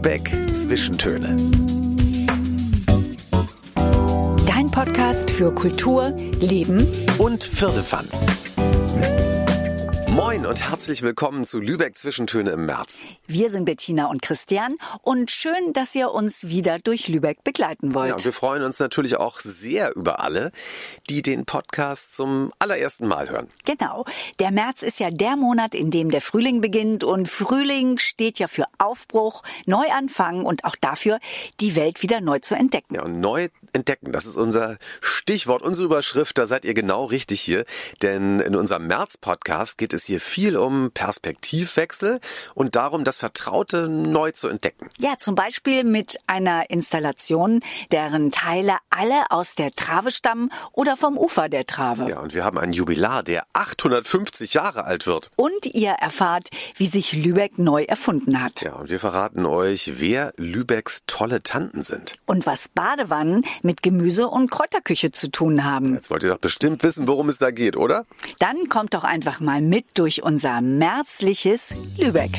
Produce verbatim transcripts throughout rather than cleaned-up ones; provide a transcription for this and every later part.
Lübeck Zwischentöne. Dein Podcast für Kultur, Leben und Firlefanz. Moin und herzlich willkommen zu Lübeck Zwischentöne im März. Wir sind Bettina und Christian und schön, dass ihr uns wieder durch Lübeck begleiten wollt. Ja, und wir freuen uns natürlich auch sehr über alle, die den Podcast zum allerersten Mal hören. Genau. Der März ist ja der Monat, in dem der Frühling beginnt und Frühling steht ja für Aufbruch, Neuanfang und auch dafür, die Welt wieder neu zu entdecken. Ja, und neu entdecken, das ist unser Stichwort, unsere Überschrift, da seid ihr genau richtig hier, denn in unserem März-Podcast geht es hier viel um Perspektivwechsel und darum, das Vertraute neu zu entdecken. Ja, zum Beispiel mit einer Installation, deren Teile alle aus der Trave stammen oder vom Ufer der Trave. Ja, und wir haben einen Jubilar, der achthundertfünfzig Jahre alt wird. Und ihr erfahrt, wie sich Lübeck neu erfunden hat. Ja, und wir verraten euch, wer Lübecks tolle Tanten sind. Und was Badewannen mit Gemüse- und Kräuterküche zu tun haben. Jetzt wollt ihr doch bestimmt wissen, worum es da geht, oder? Dann kommt doch einfach mal mit durch unser märzliches Lübeck.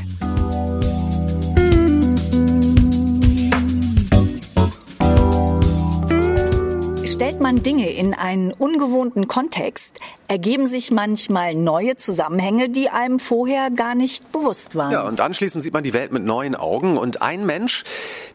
Stellt man Dinge in einen ungewohnten Kontext, ergeben sich manchmal neue Zusammenhänge, die einem vorher gar nicht bewusst waren. Ja, und anschließend sieht man die Welt mit neuen Augen. Und ein Mensch,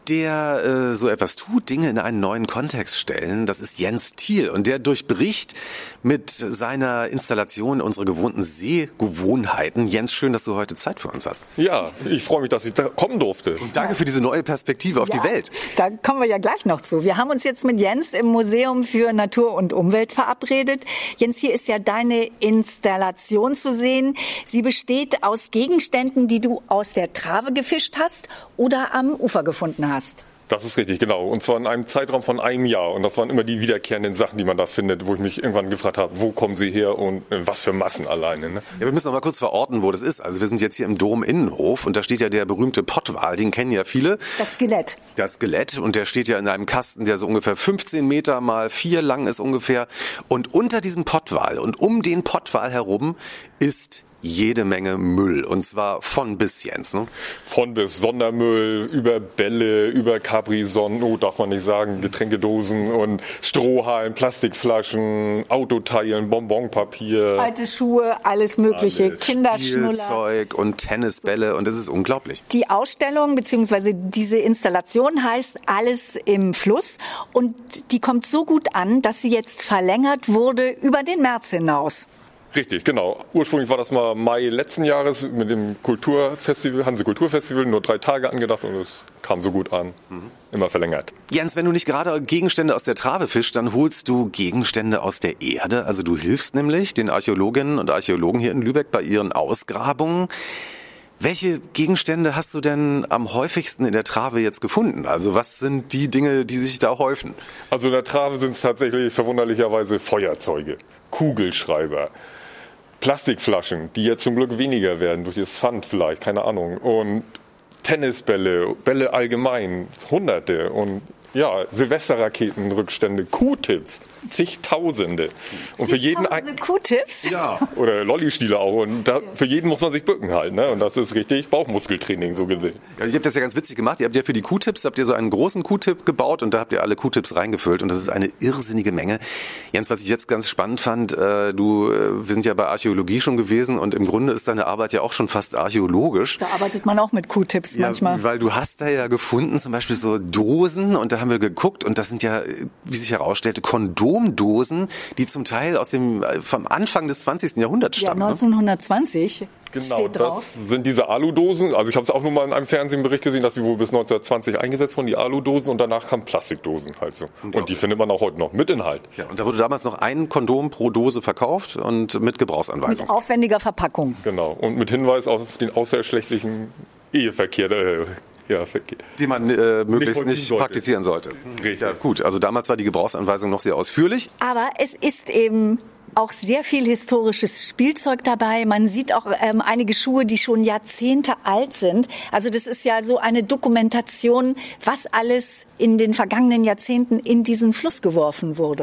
der äh, so etwas tut, Dinge in einen neuen Kontext stellen, das ist Jens Thiel. Und der durchbricht mit seiner Installation unsere gewohnten Sehgewohnheiten. Jens, schön, dass du heute Zeit für uns hast. Ja, ich freue mich, dass ich da kommen durfte. Und danke für diese neue Perspektive auf ja, die Welt. Da kommen wir ja gleich noch zu. Wir haben uns jetzt mit Jens im Museum für Natur und Umwelt verabredet. Jens, hier ist ja deine Installation zu sehen. Sie besteht aus Gegenständen, die du aus der Trave gefischt hast oder am Ufer gefunden hast. Das ist richtig, genau. Und zwar in einem Zeitraum von einem Jahr. Und das waren immer die wiederkehrenden Sachen, die man da findet, wo ich mich irgendwann gefragt habe, wo kommen sie her und was für Massen alleine. Ne? Ja, wir müssen noch mal kurz verorten, wo das ist. Also wir sind jetzt hier im Dom-Innenhof und da steht ja der berühmte Pottwal, den kennen ja viele. Das Skelett. Das Skelett und der steht ja in einem Kasten, der so ungefähr fünfzehn Meter mal vier lang ist ungefähr. Und unter diesem Pottwal und um den Pottwal herum ist jede Menge Müll und zwar von bis, Jens. Ne? Von bis Sondermüll, über Bälle, über Capri-Sonnen, oh, darf man nicht sagen, Getränkedosen und Strohhalmen, Plastikflaschen, Autoteilen, Bonbonpapier. Alte Schuhe, alles mögliche, alles. Kinderschnuller. Spielzeug und Tennisbälle und das ist unglaublich. Die Ausstellung bzw. diese Installation heißt Alles im Fluss und die kommt so gut an, dass sie jetzt verlängert wurde über den März hinaus. Richtig, genau. Ursprünglich war das mal Mai letzten Jahres mit dem Kulturfestival, Hanse Kulturfestival, nur drei Tage angedacht und es kam so gut an. Mhm. Immer verlängert. Jens, wenn du nicht gerade Gegenstände aus der Trave fischst, dann holst du Gegenstände aus der Erde. Also du hilfst nämlich den Archäologinnen und Archäologen hier in Lübeck bei ihren Ausgrabungen. Welche Gegenstände hast du denn am häufigsten in der Trave jetzt gefunden? Also was sind die Dinge, die sich da häufen? Also in der Trave sind es tatsächlich verwunderlicherweise Feuerzeuge, Kugelschreiber, Plastikflaschen, die jetzt zum Glück weniger werden, durch das Pfand vielleicht, keine Ahnung. Und Tennisbälle, Bälle allgemein, Hunderte und ja, Silvesterraketenrückstände, Q-Tips, zigtausende. Und für jeden ein Q-Tips? Ja. Oder Lollistiele auch. Und da, für jeden muss man sich bücken halt, ne? Und das ist richtig Bauchmuskeltraining, so gesehen. Ja, ihr habt das ja ganz witzig gemacht. Ihr habt ja für die Q-Tips, habt ihr so einen großen Q-Tip gebaut und da habt ihr alle Q-Tips reingefüllt und das ist eine irrsinnige Menge. Jens, was ich jetzt ganz spannend fand, äh, du, äh, wir sind ja bei Archäologie schon gewesen und im Grunde ist deine Arbeit ja auch schon fast archäologisch. Da arbeitet man auch mit Q-Tips ja, manchmal. Weil du hast da ja gefunden, zum Beispiel so Dosen und da haben wir geguckt und das sind ja, wie sich herausstellte, Kondomdosen, die zum Teil aus dem, vom Anfang des zwanzigsten Jahrhunderts stammen. Ja, neunzehnhundertzwanzig. Genau, steht drauf. Das sind diese Aludosen. Also ich habe es auch nur mal in einem Fernsehbericht gesehen, dass sie wohl bis neunzehnhundertzwanzig eingesetzt wurden, die Aludosen, und danach kamen Plastikdosen halt so. Und die findet man auch heute noch mit Inhalt. Ja, und da wurde damals noch ein Kondom pro Dose verkauft und mit Gebrauchsanweisung. Mit aufwendiger Verpackung. Genau, und mit Hinweis auf den außerschlechtlichen Eheverkehr. Äh, Ja, die man äh, möglichst nicht, nicht sollte. praktizieren sollte. Richtig. Ja, gut, also damals war die Gebrauchsanweisung noch sehr ausführlich. Aber es ist eben auch sehr viel historisches Spielzeug dabei. Man sieht auch ähm, einige Schuhe, die schon Jahrzehnte alt sind. Also das ist ja so eine Dokumentation, was alles in den vergangenen Jahrzehnten in diesen Fluss geworfen wurde.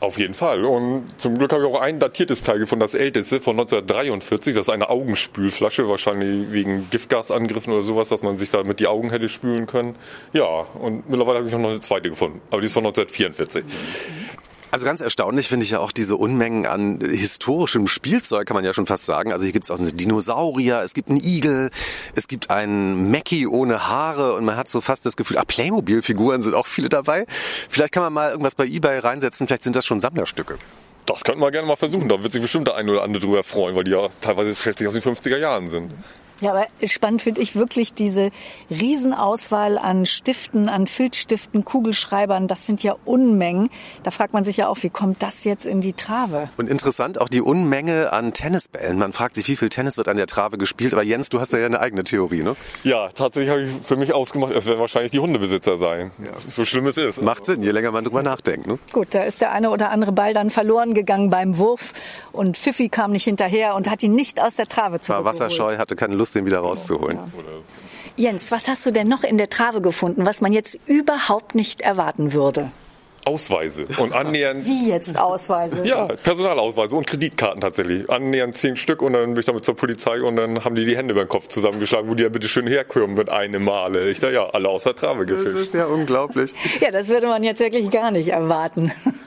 Auf jeden Fall. Und zum Glück habe ich auch ein datiertes Teil gefunden, das älteste von neunzehnhundertdreiundvierzig. Das ist eine Augenspülflasche, wahrscheinlich wegen Giftgasangriffen oder sowas, dass man sich damit die Augen hätte spülen können. Ja, und mittlerweile habe ich noch eine zweite gefunden, aber die ist von neunzehnhundertvierundvierzig. Also ganz erstaunlich finde ich ja auch diese Unmengen an historischem Spielzeug, kann man ja schon fast sagen. Also hier gibt es auch einen Dinosaurier, es gibt einen Igel, es gibt einen Mackie ohne Haare und man hat so fast das Gefühl, ah, Playmobil-Figuren sind auch viele dabei. Vielleicht kann man mal irgendwas bei eBay reinsetzen, vielleicht sind das schon Sammlerstücke. Das könnten wir gerne mal versuchen, da wird sich bestimmt der eine oder andere drüber freuen, weil die ja teilweise schätzlich aus den fünfziger Jahren sind. Ja, aber spannend finde ich wirklich diese Riesenauswahl an Stiften, an Filzstiften, Kugelschreibern. Das sind ja Unmengen. Da fragt man sich ja auch, wie kommt das jetzt in die Trave? Und interessant auch die Unmenge an Tennisbällen. Man fragt sich, wie viel Tennis wird an der Trave gespielt. Aber Jens, du hast ja eine eigene Theorie, ne? Ja, tatsächlich habe ich für mich ausgemacht, es werden wahrscheinlich die Hundebesitzer sein. Ja. So schlimm es ist. Macht Sinn, je länger man drüber nachdenkt, ne? Gut, da ist der eine oder andere Ball dann verloren gegangen beim Wurf. Und Pfiffi kam nicht hinterher und hat ihn nicht aus der Trave zurückgeholt. War wasserscheu, hatte keine Lust, den wieder rauszuholen. Ja. Jens, was hast du denn noch in der Trave gefunden, was man jetzt überhaupt nicht erwarten würde? Ausweise und annähernd... Wie jetzt Ausweise? Ja, Personalausweise und Kreditkarten tatsächlich. Annähernd zehn Stück und dann bin ich damit zur Polizei und dann haben die die Hände über den Kopf zusammengeschlagen, wo die ja bitte schön herkommen mit einem Male. Ich dachte, ja, alle aus der Trave gefischt. Das ist ja unglaublich. Ja, das würde man jetzt wirklich gar nicht erwarten.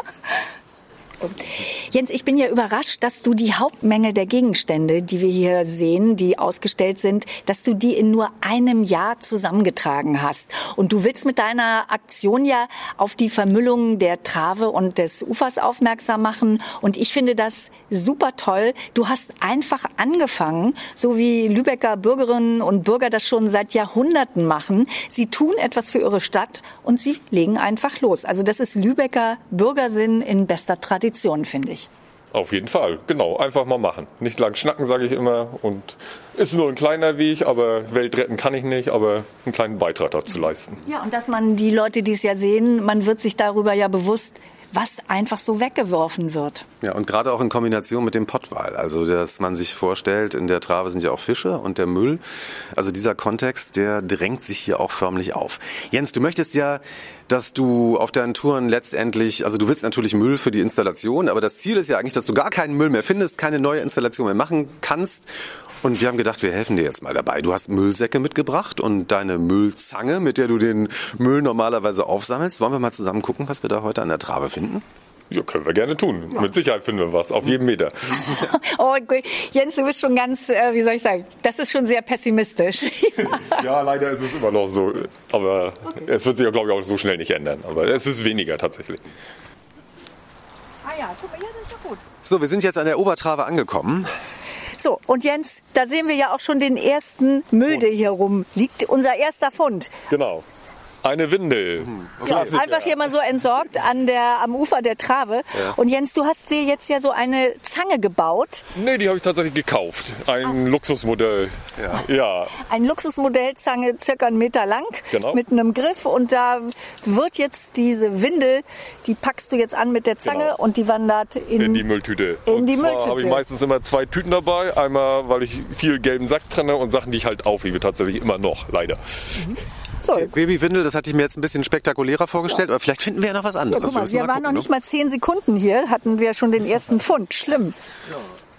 So. Jens, ich bin ja überrascht, dass du die Hauptmenge der Gegenstände, die wir hier sehen, die ausgestellt sind, dass du die in nur einem Jahr zusammengetragen hast. Und du willst mit deiner Aktion ja auf die Vermüllung der Trave und des Ufers aufmerksam machen. Und ich finde das super toll. Du hast einfach angefangen, so wie Lübecker Bürgerinnen und Bürger das schon seit Jahrhunderten machen. Sie tun etwas für ihre Stadt und sie legen einfach los. Also das ist Lübecker Bürgersinn in bester Tradition. Finde ich. Auf jeden Fall, genau. Einfach mal machen. Nicht lang schnacken, sage ich immer. Und ist nur ein kleiner Weg, aber Welt retten kann ich nicht, aber einen kleinen Beitrag dazu leisten. Ja, und dass man die Leute, die es ja sehen, man wird sich darüber ja bewusst, was einfach so weggeworfen wird. Ja, und gerade auch in Kombination mit dem Pottwal. Also, dass man sich vorstellt, in der Trave sind ja auch Fische und der Müll. Also dieser Kontext, der drängt sich hier auch förmlich auf. Jens, du möchtest ja, dass du auf deinen Touren letztendlich, also du willst natürlich Müll für die Installation, aber das Ziel ist ja eigentlich, dass du gar keinen Müll mehr findest, keine neue Installation mehr machen kannst. Und wir haben gedacht, wir helfen dir jetzt mal dabei. Du hast Müllsäcke mitgebracht und deine Müllzange, mit der du den Müll normalerweise aufsammelst. Wollen wir mal zusammen gucken, was wir da heute an der Trave finden? Ja, können wir gerne tun. Ja. Mit Sicherheit finden wir was, auf jedem Meter. Oh, Jens, du bist schon ganz, äh, wie soll ich sagen, das ist schon sehr pessimistisch. Ja, leider ist es immer noch so. Aber okay. Es wird sich ja, glaube ich, auch so schnell nicht ändern. Aber es ist weniger tatsächlich. Ah ja, guck mal, ja, das ist ja gut. So, wir sind jetzt an der Obertrave angekommen. So, und Jens, da sehen wir ja auch schon den ersten Müll, der hier rumliegt. Unser erster Fund. Genau. Eine Windel. Okay. Ja, einfach hier mal so entsorgt an der, am Ufer der Trave. Ja. Und Jens, du hast dir jetzt ja so eine Zange gebaut. Nee, die habe ich tatsächlich gekauft. Ein ah. Luxusmodell. Ja. Ja. Ein Luxusmodellzange, circa einen Meter lang, genau. Mit einem Griff. Und da wird jetzt diese Windel, die packst du jetzt an mit der Zange, genau. Und die wandert in, in die Mülltüte. In und die zwar Mülltüte. habe ich meistens immer zwei Tüten dabei. Einmal, weil ich viel gelben Sack trenne und Sachen, die ich halt aufhebe, tatsächlich immer noch, leider. Mhm. So. Okay, Babywindel, das hatte ich mir jetzt ein bisschen spektakulärer vorgestellt, ja. Aber vielleicht finden wir ja noch was anderes. Ja, guck mal, wir, wir waren gucken, noch nicht ne? mal zehn Sekunden hier, hatten wir schon den ersten Fund. Schlimm. Ja.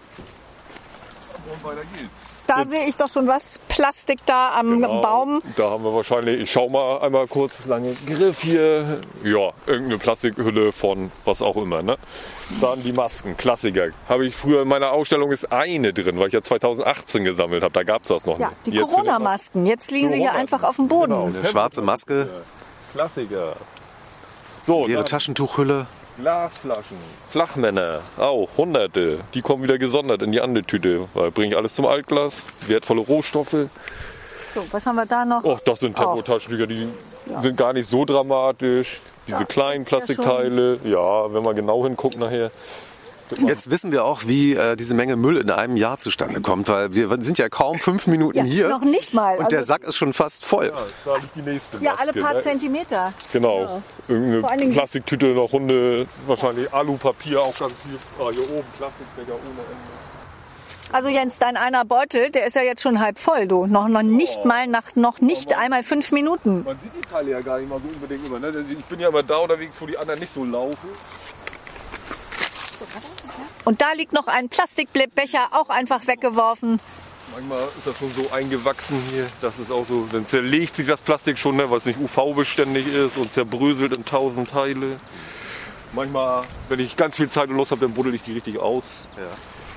Und weiter geht's. Da Jetzt. sehe ich doch schon was. Plastik da am genau. Baum. Da haben wir wahrscheinlich, ich schau mal einmal kurz, lange Griff hier. Ja, irgendeine Plastikhülle von was auch immer. Ne? Dann die Masken, Klassiker. Habe ich früher in meiner Ausstellung ist eine drin, weil ich ja zweitausendachtzehn gesammelt habe. Da gab es das noch ja, nicht. Die Corona-Masken. Jetzt liegen sie hier einfach auf dem Boden. Genau, eine schwarze Maske. Klassiker. So, ihre Taschentuchhülle. Glasflaschen, Flachmänner, auch hunderte. Die kommen wieder gesondert in die andere Tüte. Da bringe ich alles zum Altglas, wertvolle Rohstoffe. So, was haben wir da noch? Oh, das sind Tempotaschentücher, die ja. sind gar nicht so dramatisch. Diese ja, kleinen Plastikteile, ja, ja, wenn man genau hinguckt nachher. Jetzt wissen wir auch, wie äh, diese Menge Müll in einem Jahr zustande kommt, weil wir sind ja kaum fünf Minuten ja, hier. Noch nicht mal. Und also der Sack ist schon fast voll. Ja, da liegt die nächste ja Maske, alle paar ne? Zentimeter. Genau. Ja. Irgendeine Plastiktüte, noch Hunde, wahrscheinlich Alupapier, auch ganz viel. Ah, hier oben Plastikbecher ohne Ende. Also Jens, dein einer Beutel, der ist ja jetzt schon halb voll, du. Noch, noch nicht oh. mal nach noch nicht man, einmal fünf Minuten. Man sieht die Teile ja gar nicht mal so unbedingt immer. Ne? Ich bin ja immer da unterwegs, wo die anderen nicht so laufen. Und da liegt noch ein Plastikbecher, auch einfach weggeworfen. Manchmal ist das schon so eingewachsen hier, das ist auch so, dann zerlegt sich das Plastik schon, ne, weil es nicht U V-beständig ist und zerbröselt in tausend Teile. Manchmal, wenn ich ganz viel Zeit und Lust habe, dann buddel ich die richtig aus. Ja.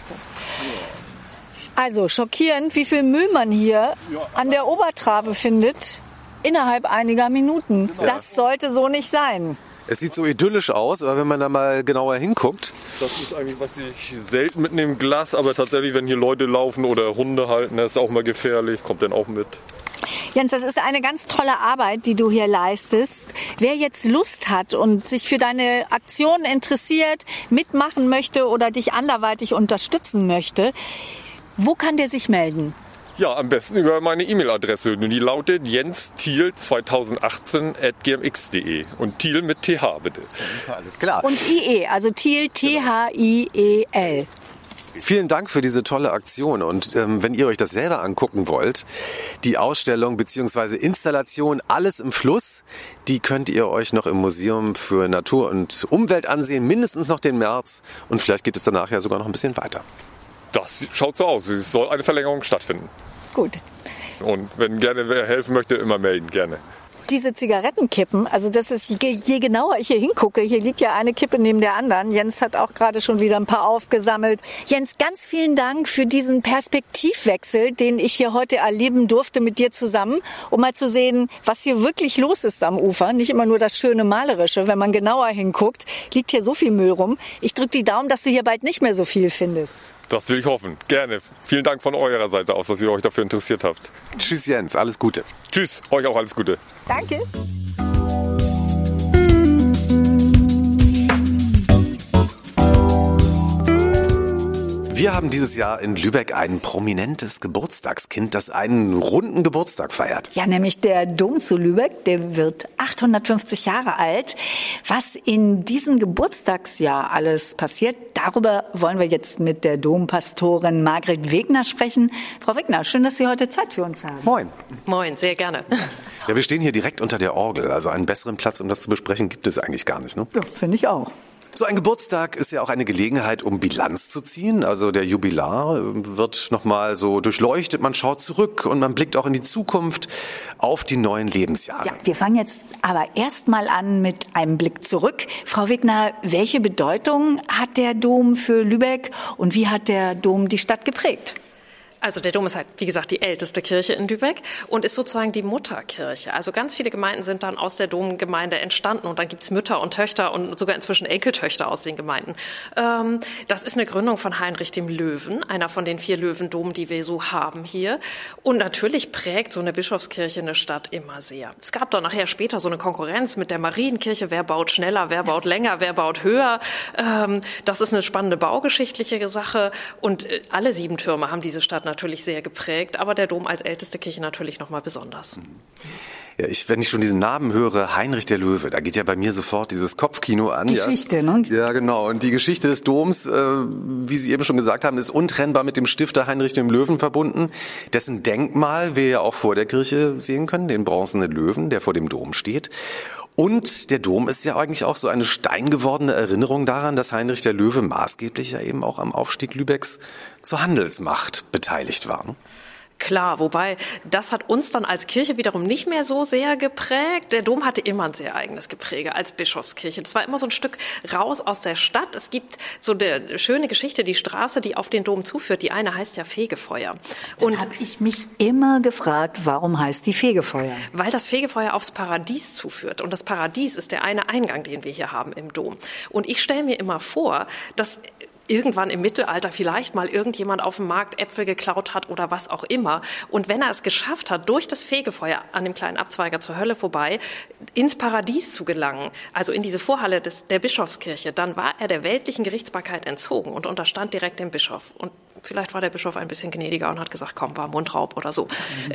Also schockierend, wie viel Müll man hier an der Obertrave findet, innerhalb einiger Minuten. Das sollte so nicht sein. Es sieht so idyllisch aus, aber wenn man da mal genauer hinguckt. Das ist eigentlich, was ich selten mitnehme, Glas, aber tatsächlich, wenn hier Leute laufen oder Hunde halten, das ist auch mal gefährlich, kommt dann auch mit. Jens, das ist eine ganz tolle Arbeit, die du hier leistest. Wer jetzt Lust hat und sich für deine Aktion interessiert, mitmachen möchte oder dich anderweitig unterstützen möchte, wo kann der sich melden? Ja, am besten über meine E-Mail-Adresse. Die lautet jens thiel zweitausendachtzehn at g m x punkt de. Und Thiel mit T H, bitte. Alles klar. Und I E, also Thiel, T H I E L. Vielen Dank für diese tolle Aktion. Und ähm, wenn ihr euch das selber angucken wollt, die Ausstellung bzw. Installation Alles im Fluss, die könnt ihr euch noch im Museum für Natur und Umwelt ansehen, mindestens noch den März. Und vielleicht geht es danach ja sogar noch ein bisschen weiter. Das schaut so aus. Es soll eine Verlängerung stattfinden. Gut. Und wenn gerne wer helfen möchte, immer melden, gerne. Diese Zigarettenkippen, also das ist, je, je genauer ich hier hingucke, hier liegt ja eine Kippe neben der anderen. Jens hat auch gerade schon wieder ein paar aufgesammelt. Jens, ganz vielen Dank für diesen Perspektivwechsel, den ich hier heute erleben durfte mit dir zusammen, um mal zu sehen, was hier wirklich los ist am Ufer. Nicht immer nur das schöne Malerische. Wenn man genauer hinguckt, liegt hier so viel Müll rum. Ich drücke die Daumen, dass du hier bald nicht mehr so viel findest. Das will ich hoffen. Gerne. Vielen Dank von eurer Seite aus, dass ihr euch dafür interessiert habt. Tschüss Jens, alles Gute. Tschüss, euch auch alles Gute. Danke. Wir haben dieses Jahr in Lübeck ein prominentes Geburtstagskind, das einen runden Geburtstag feiert. Ja, nämlich der Dom zu Lübeck, der wird achthundertfünfzig Jahre alt. Was in diesem Geburtstagsjahr alles passiert, darüber wollen wir jetzt mit der Dompastorin Margret Wegner sprechen. Frau Wegner, schön, dass Sie heute Zeit für uns haben. Moin. Moin, sehr gerne. Ja, wir stehen hier direkt unter der Orgel, also einen besseren Platz, um das zu besprechen, gibt es eigentlich gar nicht, ne? Ja, finde ich auch. So ein Geburtstag ist ja auch eine Gelegenheit, um Bilanz zu ziehen. Also der Jubilar wird nochmal so durchleuchtet, man schaut zurück und man blickt auch in die Zukunft auf die neuen Lebensjahre. Ja, wir fangen jetzt aber erst mal an mit einem Blick zurück. Frau Wegner, welche Bedeutung hat der Dom für Lübeck und wie hat der Dom die Stadt geprägt? Also der Dom ist halt, wie gesagt, die älteste Kirche in Lübeck und ist sozusagen die Mutterkirche. Also ganz viele Gemeinden sind dann aus der Domgemeinde entstanden und dann gibt's Mütter und Töchter und sogar inzwischen Enkeltöchter aus den Gemeinden. Ähm, das ist eine Gründung von Heinrich dem Löwen, einer von den vier Löwendomen, die wir so haben hier. Und natürlich prägt so eine Bischofskirche eine Stadt immer sehr. Es gab dann nachher später so eine Konkurrenz mit der Marienkirche. Wer baut schneller, wer baut länger, wer baut höher? Ähm, das ist eine spannende baugeschichtliche Sache und alle sieben Türme haben diese Stadt natürlich sehr geprägt, aber der Dom als älteste Kirche natürlich noch mal besonders. Ja, ich, wenn ich schon diesen Namen höre, Heinrich der Löwe, da geht ja bei mir sofort dieses Kopfkino an. Geschichte, ja. ne? Ja, genau. Und die Geschichte des Doms, äh, wie Sie eben schon gesagt haben, ist untrennbar mit dem Stifter Heinrich dem Löwen verbunden, dessen Denkmal wir ja auch vor der Kirche sehen können, den bronzenen Löwen, der vor dem Dom steht. Und der Dom ist ja eigentlich auch so eine steingewordene Erinnerung daran, dass Heinrich der Löwe maßgeblich ja eben auch am Aufstieg Lübecks zur Handelsmacht beteiligt war. Klar, wobei das hat uns dann als Kirche wiederum nicht mehr so sehr geprägt. Der Dom hatte immer ein sehr eigenes Gepräge als Bischofskirche. Das war immer so ein Stück raus aus der Stadt. Es gibt so eine schöne Geschichte, die Straße, die auf den Dom zuführt. Die eine heißt ja Fegefeuer. Und das habe ich mich immer gefragt, warum heißt die Fegefeuer? Weil das Fegefeuer aufs Paradies zuführt. Und das Paradies ist der eine Eingang, den wir hier haben im Dom. Und ich stelle mir immer vor, dass irgendwann im Mittelalter vielleicht mal irgendjemand auf dem Markt Äpfel geklaut hat oder was auch immer. Und wenn er es geschafft hat, durch das Fegefeuer an dem kleinen Abzweiger zur Hölle vorbei, ins Paradies zu gelangen, also in diese Vorhalle des, der Bischofskirche, dann war er der weltlichen Gerichtsbarkeit entzogen und unterstand direkt dem Bischof. Und vielleicht war der Bischof ein bisschen gnädiger und hat gesagt, komm, war Mundraub oder so. Mhm.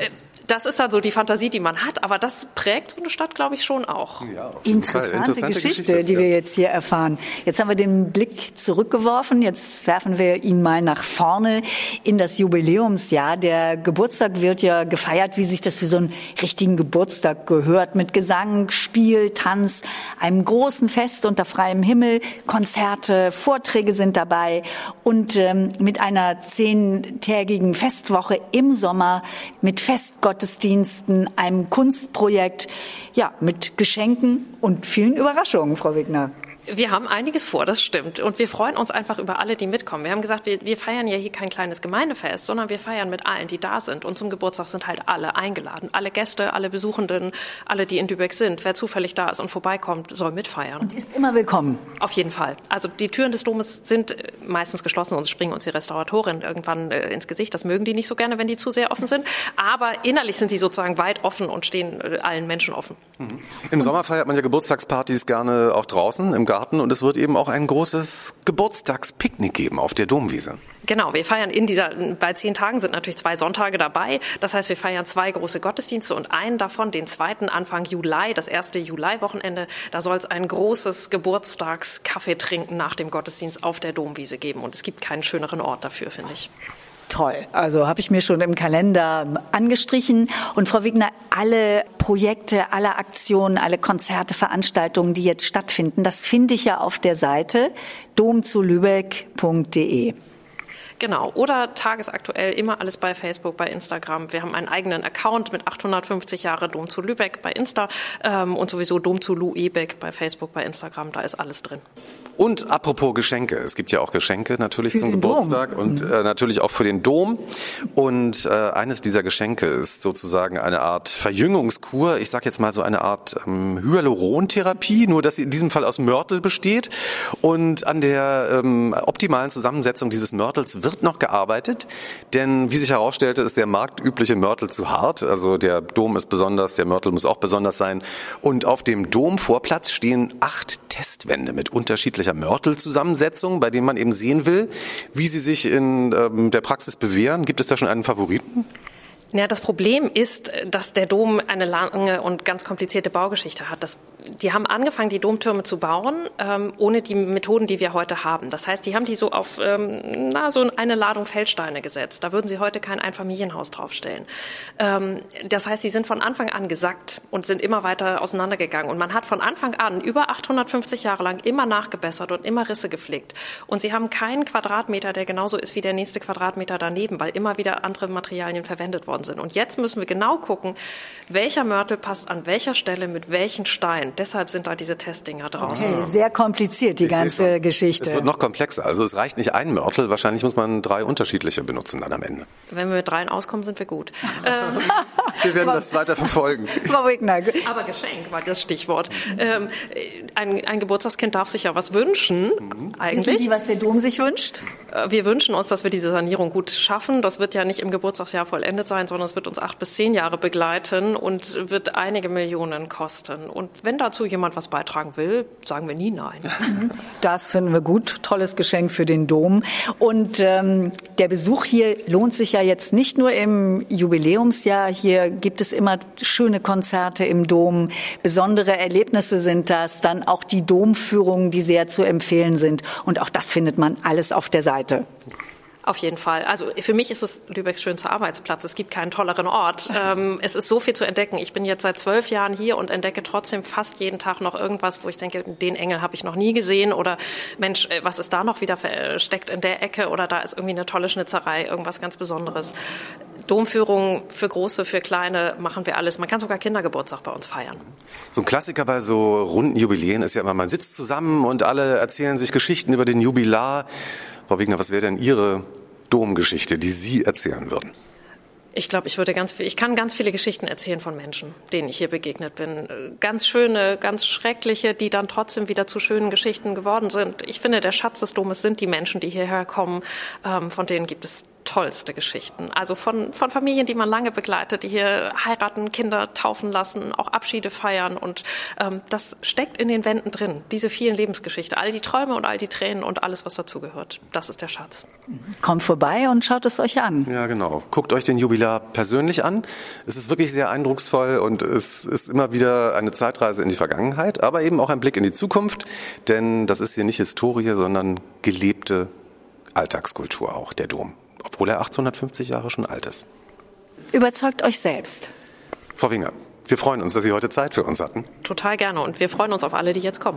Das ist dann so die Fantasie, die man hat, aber das prägt so eine Stadt, glaube ich, schon auch. Ja, interessante, interessante Geschichte, Geschichte, die ja. wir jetzt hier erfahren. Jetzt haben wir den Blick zurückgeworfen, jetzt werfen wir ihn mal nach vorne in das Jubiläumsjahr. Der Geburtstag wird ja gefeiert, wie sich das für so einen richtigen Geburtstag gehört, mit Gesang, Spiel, Tanz, einem großen Fest unter freiem Himmel, Konzerte, Vorträge sind dabei und ähm, mit einer zehntägigen Festwoche im Sommer mit Festgottesdiensten, einem Kunstprojekt, ja, mit Geschenken und vielen Überraschungen, Frau Wigner. Wir haben einiges vor, das stimmt. Und wir freuen uns einfach über alle, die mitkommen. Wir haben gesagt, wir, wir feiern ja hier kein kleines Gemeindefest, sondern wir feiern mit allen, die da sind. Und zum Geburtstag sind halt alle eingeladen. Alle Gäste, alle Besuchenden, alle, die in Lübeck sind. Wer zufällig da ist und vorbeikommt, soll mitfeiern. Und ist immer willkommen. Auf jeden Fall. Also die Türen des Domes sind meistens geschlossen und springen uns die Restauratorinnen irgendwann äh, ins Gesicht. Das mögen die nicht so gerne, wenn die zu sehr offen sind. Aber innerlich sind sie sozusagen weit offen und stehen äh, allen Menschen offen. Mhm. Im Sommer feiert man ja Geburtstagspartys gerne auch draußen im Garten. Und es wird eben auch ein großes Geburtstagspicknick geben auf der Domwiese. Genau, wir feiern in dieser, bei zehn Tagen sind natürlich zwei Sonntage dabei. Das heißt, wir feiern zwei große Gottesdienste und einen davon, den zweiten Anfang Juli, das erste Juli-Wochenende, da soll es ein großes Geburtstagskaffeetrinken nach dem Gottesdienst auf der Domwiese geben. Und es gibt keinen schöneren Ort dafür, finde ich. Toll. Also habe ich mir schon im Kalender angestrichen. Und Frau Wigner, alle Projekte, alle Aktionen, alle Konzerte, Veranstaltungen, die jetzt stattfinden, das finde ich ja auf der Seite dom zu lübeck punkt de. Genau, oder tagesaktuell immer alles bei Facebook, bei Instagram. Wir haben einen eigenen Account mit achthundertfünfzig Jahre Dom zu Lübeck bei Insta ähm, und sowieso Dom zu Lübeck bei Facebook, bei Instagram, da ist alles drin. Und apropos Geschenke, es gibt ja auch Geschenke natürlich für zum Geburtstag Dom. und äh, natürlich auch für den Dom. Und äh, eines dieser Geschenke ist sozusagen eine Art Verjüngungskur. Ich sage jetzt mal so eine Art ähm, Hyalurontherapie, nur dass sie in diesem Fall aus Mörtel besteht. Und an der ähm, optimalen Zusammensetzung dieses Mörtels wird noch gearbeitet, denn wie sich herausstellte, ist der marktübliche Mörtel zu hart. Also der Dom ist besonders, der Mörtel muss auch besonders sein. Und auf dem Domvorplatz stehen acht Testwände mit unterschiedlicher Mörtelzusammensetzung, bei denen man eben sehen will, wie sie sich in ähm, der Praxis bewähren. Gibt es da schon einen Favoriten? Ja, das Problem ist, dass der Dom eine lange und ganz komplizierte Baugeschichte hat. Das, die haben angefangen, die Domtürme zu bauen, ähm, ohne die Methoden, die wir heute haben. Das heißt, die haben die so auf ähm, na, so eine Ladung Feldsteine gesetzt. Da würden sie heute kein Einfamilienhaus draufstellen. Ähm, das heißt, sie sind von Anfang an gesackt und sind immer weiter auseinandergegangen. Und man hat von Anfang an über achthundertfünfzig Jahre lang immer nachgebessert und immer Risse geflickt. Und sie haben keinen Quadratmeter, der genauso ist wie der nächste Quadratmeter daneben, weil immer wieder andere Materialien verwendet worden sind. Und jetzt müssen wir genau gucken, welcher Mörtel passt an welcher Stelle mit welchen Steinen. Deshalb sind da diese Testdinger draußen. Okay, sehr kompliziert, die ich ganze Geschichte. Es wird noch komplexer. Also es reicht nicht ein Mörtel, wahrscheinlich muss man drei unterschiedliche benutzen dann am Ende. Wenn wir mit dreien auskommen, sind wir gut. ähm, wir werden das weiter verfolgen. Frau Wigner. Aber Geschenk war das Stichwort. Ähm, ein, ein Geburtstagskind darf sich ja was wünschen, mhm. eigentlich. Wissen Sie, was der Dom sich wünscht? Wir wünschen uns, dass wir diese Sanierung gut schaffen. Das wird ja nicht im Geburtstagsjahr vollendet sein, sondern es wird uns acht bis zehn Jahre begleiten und wird einige Millionen kosten. Und wenn dazu jemand was beitragen will, sagen wir nie nein. Das finden wir gut. Tolles Geschenk für den Dom. Und ähm, der Besuch hier lohnt sich ja jetzt nicht nur im Jubiläumsjahr. Hier gibt es immer schöne Konzerte im Dom. Besondere Erlebnisse sind das. Dann auch die Domführungen, die sehr zu empfehlen sind. Und auch das findet man alles auf der Seite. Auf jeden Fall. Also für mich ist es Lübecks schönster Arbeitsplatz. Es gibt keinen tolleren Ort. Ähm, es ist so viel zu entdecken. Ich bin jetzt seit zwölf Jahren hier und entdecke trotzdem fast jeden Tag noch irgendwas, wo ich denke, den Engel habe ich noch nie gesehen oder Mensch, was ist da noch wieder versteckt in der Ecke oder da ist irgendwie eine tolle Schnitzerei, irgendwas ganz Besonderes. Domführungen für Große, für Kleine machen wir alles. Man kann sogar Kindergeburtstag bei uns feiern. So ein Klassiker bei so runden Jubiläen ist ja immer, man sitzt zusammen und alle erzählen sich Geschichten über den Jubilar. Frau Wigner, was wäre denn Ihre Domgeschichte, die Sie erzählen würden? Ich glaube, ich würde ganz, ich kann ganz viele Geschichten erzählen von Menschen, denen ich hier begegnet bin. Ganz schöne, ganz schreckliche, die dann trotzdem wieder zu schönen Geschichten geworden sind. Ich finde, der Schatz des Domes sind die Menschen, die hierher kommen. Ähm, von denen gibt es tollste Geschichten. Also von, von Familien, die man lange begleitet, die hier heiraten, Kinder taufen lassen, auch Abschiede feiern. Und ähm, das steckt in den Wänden drin, diese vielen Lebensgeschichten. All die Träume und all die Tränen und alles, was dazugehört. Das ist der Schatz. Kommt vorbei und schaut es euch an. Ja, genau. Guckt euch den Jubilar persönlich an. Es ist wirklich sehr eindrucksvoll und es ist immer wieder eine Zeitreise in die Vergangenheit, aber eben auch ein Blick in die Zukunft, denn das ist hier nicht Historie, sondern gelebte Alltagskultur auch, der Dom, obwohl er achtzehnhundertfünfzig Jahre schon alt ist. Überzeugt euch selbst. Frau Winger, wir freuen uns, dass Sie heute Zeit für uns hatten. Total gerne und wir freuen uns auf alle, die jetzt kommen.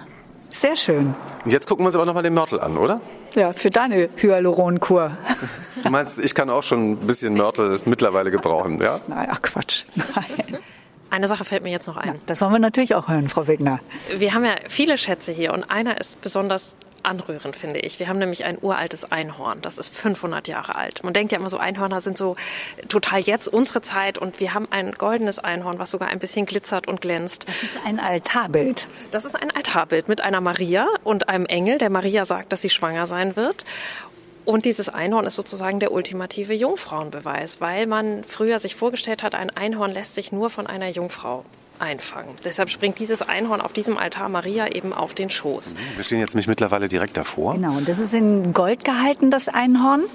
Sehr schön. Und jetzt gucken wir uns aber nochmal den Mörtel an, oder? Ja, für deine Hyaluronkur. Du meinst, ich kann auch schon ein bisschen Mörtel mittlerweile gebrauchen, ja? Nein, ach Quatsch. Nein. Eine Sache fällt mir jetzt noch ein. Ja, das wollen wir natürlich auch hören, Frau Wigner. Wir haben ja viele Schätze hier und einer ist besonders anrührend, finde ich. Wir haben nämlich ein uraltes Einhorn. Das ist fünfhundert Jahre alt. Man denkt ja immer so, Einhörner sind so total jetzt unsere Zeit und wir haben ein goldenes Einhorn, was sogar ein bisschen glitzert und glänzt. Das ist ein Altarbild. Das ist ein Altarbild mit einer Maria und einem Engel, der Maria sagt, dass sie schwanger sein wird. Und dieses Einhorn ist sozusagen der ultimative Jungfrauenbeweis, weil man früher sich vorgestellt hat, ein Einhorn lässt sich nur von einer Jungfrau einfangen. Deshalb springt dieses Einhorn auf diesem Altar Maria eben auf den Schoß. Wir stehen jetzt nämlich mittlerweile direkt davor. Genau, und das ist in Gold gehalten, das Einhorn.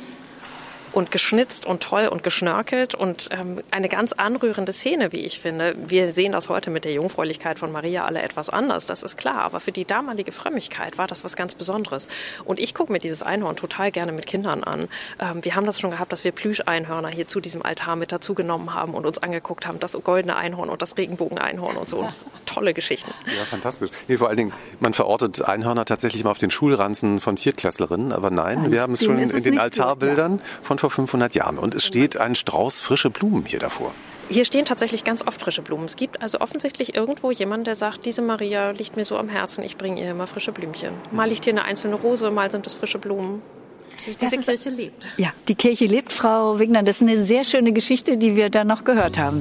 Und geschnitzt und toll und geschnörkelt und ähm, eine ganz anrührende Szene, wie ich finde. Wir sehen das heute mit der Jungfräulichkeit von Maria alle etwas anders, das ist klar. Aber für die damalige Frömmigkeit war das was ganz Besonderes. Und ich gucke mir dieses Einhorn total gerne mit Kindern an. Ähm, wir haben das schon gehabt, dass wir Plüscheinhörner hier zu diesem Altar mit dazugenommen haben und uns angeguckt haben, das goldene Einhorn und das Regenbogeneinhorn und so. Und das sind tolle Geschichten. Ja, fantastisch. Nee, vor allen Dingen, man verortet Einhörner tatsächlich mal auf den Schulranzen von Viertklässlerinnen. Aber nein, nein wir haben es schon in den Altarbildern so, ja. von vor fünfhundert Jahren. Und es steht ein Strauß frische Blumen hier davor. Hier stehen tatsächlich ganz oft frische Blumen. Es gibt also offensichtlich irgendwo jemanden, der sagt, diese Maria liegt mir so am Herzen, ich bringe ihr immer frische Blümchen. Mal liegt hier eine einzelne Rose, mal sind es frische Blumen. Diese ist, Kirche lebt. Ja, die Kirche lebt, Frau Wigner. Das ist eine sehr schöne Geschichte, die wir da noch gehört haben.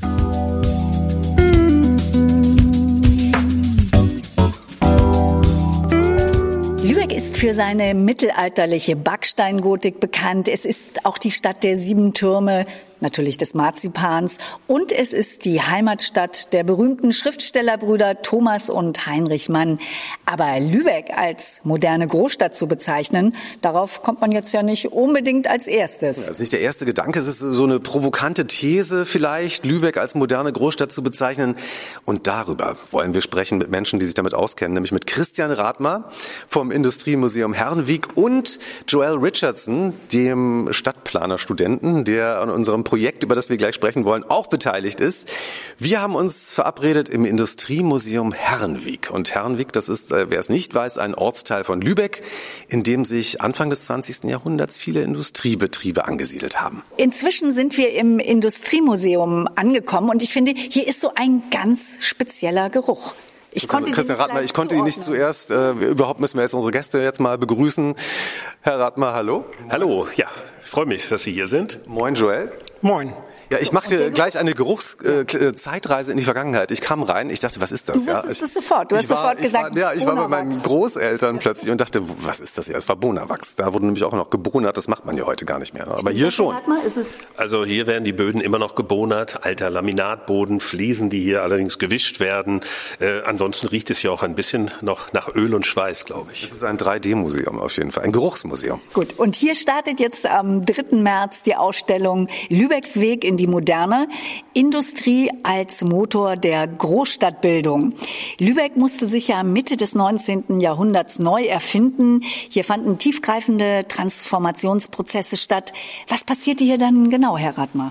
Lübeck ist für seine mittelalterliche Backsteingotik bekannt. Es ist auch die Stadt der sieben Türme, natürlich des Marzipans. Und es ist die Heimatstadt der berühmten Schriftstellerbrüder Thomas und Heinrich Mann. Aber Lübeck als moderne Großstadt zu bezeichnen, darauf kommt man jetzt ja nicht unbedingt als erstes. Das ist nicht der erste Gedanke, es ist so eine provokante These vielleicht, Lübeck als moderne Großstadt zu bezeichnen. Und darüber wollen wir sprechen mit Menschen, die sich damit auskennen, nämlich mit Christian Rathmer vom Industriemuseum Herrenwiek und Joel Richardson, dem Stadtplanerstudenten, der an unserem Projekt, über das wir gleich sprechen wollen, auch beteiligt ist. Wir haben uns verabredet im Industriemuseum Herrenwiek. Und Herrenwiek, das ist, wer es nicht weiß, ein Ortsteil von Lübeck, in dem sich Anfang des zwanzigsten Jahrhunderts viele Industriebetriebe angesiedelt haben. Inzwischen sind wir im Industriemuseum angekommen und ich finde, hier ist so ein ganz spezieller Geruch. Ich Christian, konnte, Christian Rathmer, ich konnte ihn nicht zuerst. Äh, überhaupt müssen wir jetzt unsere Gäste jetzt mal begrüßen. Herr Rathmer, hallo. Hallo, ja, ich freue mich, dass Sie hier sind. Moin, Joel. Moin. Ja, ich mache dir gleich eine Geruchszeitreise äh, in die Vergangenheit. Ich kam rein, ich dachte, was ist das? Du wusstest ja, es sofort, du hast war, sofort gesagt, war, ja, ich war bei meinen Großeltern plötzlich und dachte, was ist das hier? Es war Bonawachs. Da wurde nämlich auch noch gebonert, das macht man ja heute gar nicht mehr. Aber hier schon. Ist es also hier werden die Böden immer noch gebonert, alter Laminatboden, Fliesen, die hier allerdings gewischt werden. Äh, ansonsten riecht es hier auch ein bisschen noch nach Öl und Schweiß, glaube ich. Es ist ein drei D Museum auf jeden Fall, ein Geruchsmuseum. Gut, und hier startet jetzt am dritten März die Ausstellung Lübecks Weg in die Moderne. Industrie als Motor der Großstadtbildung. Lübeck musste sich ja Mitte des neunzehnten Jahrhunderts neu erfinden. Hier fanden tiefgreifende Transformationsprozesse statt. Was passierte hier dann genau, Herr Rathmer?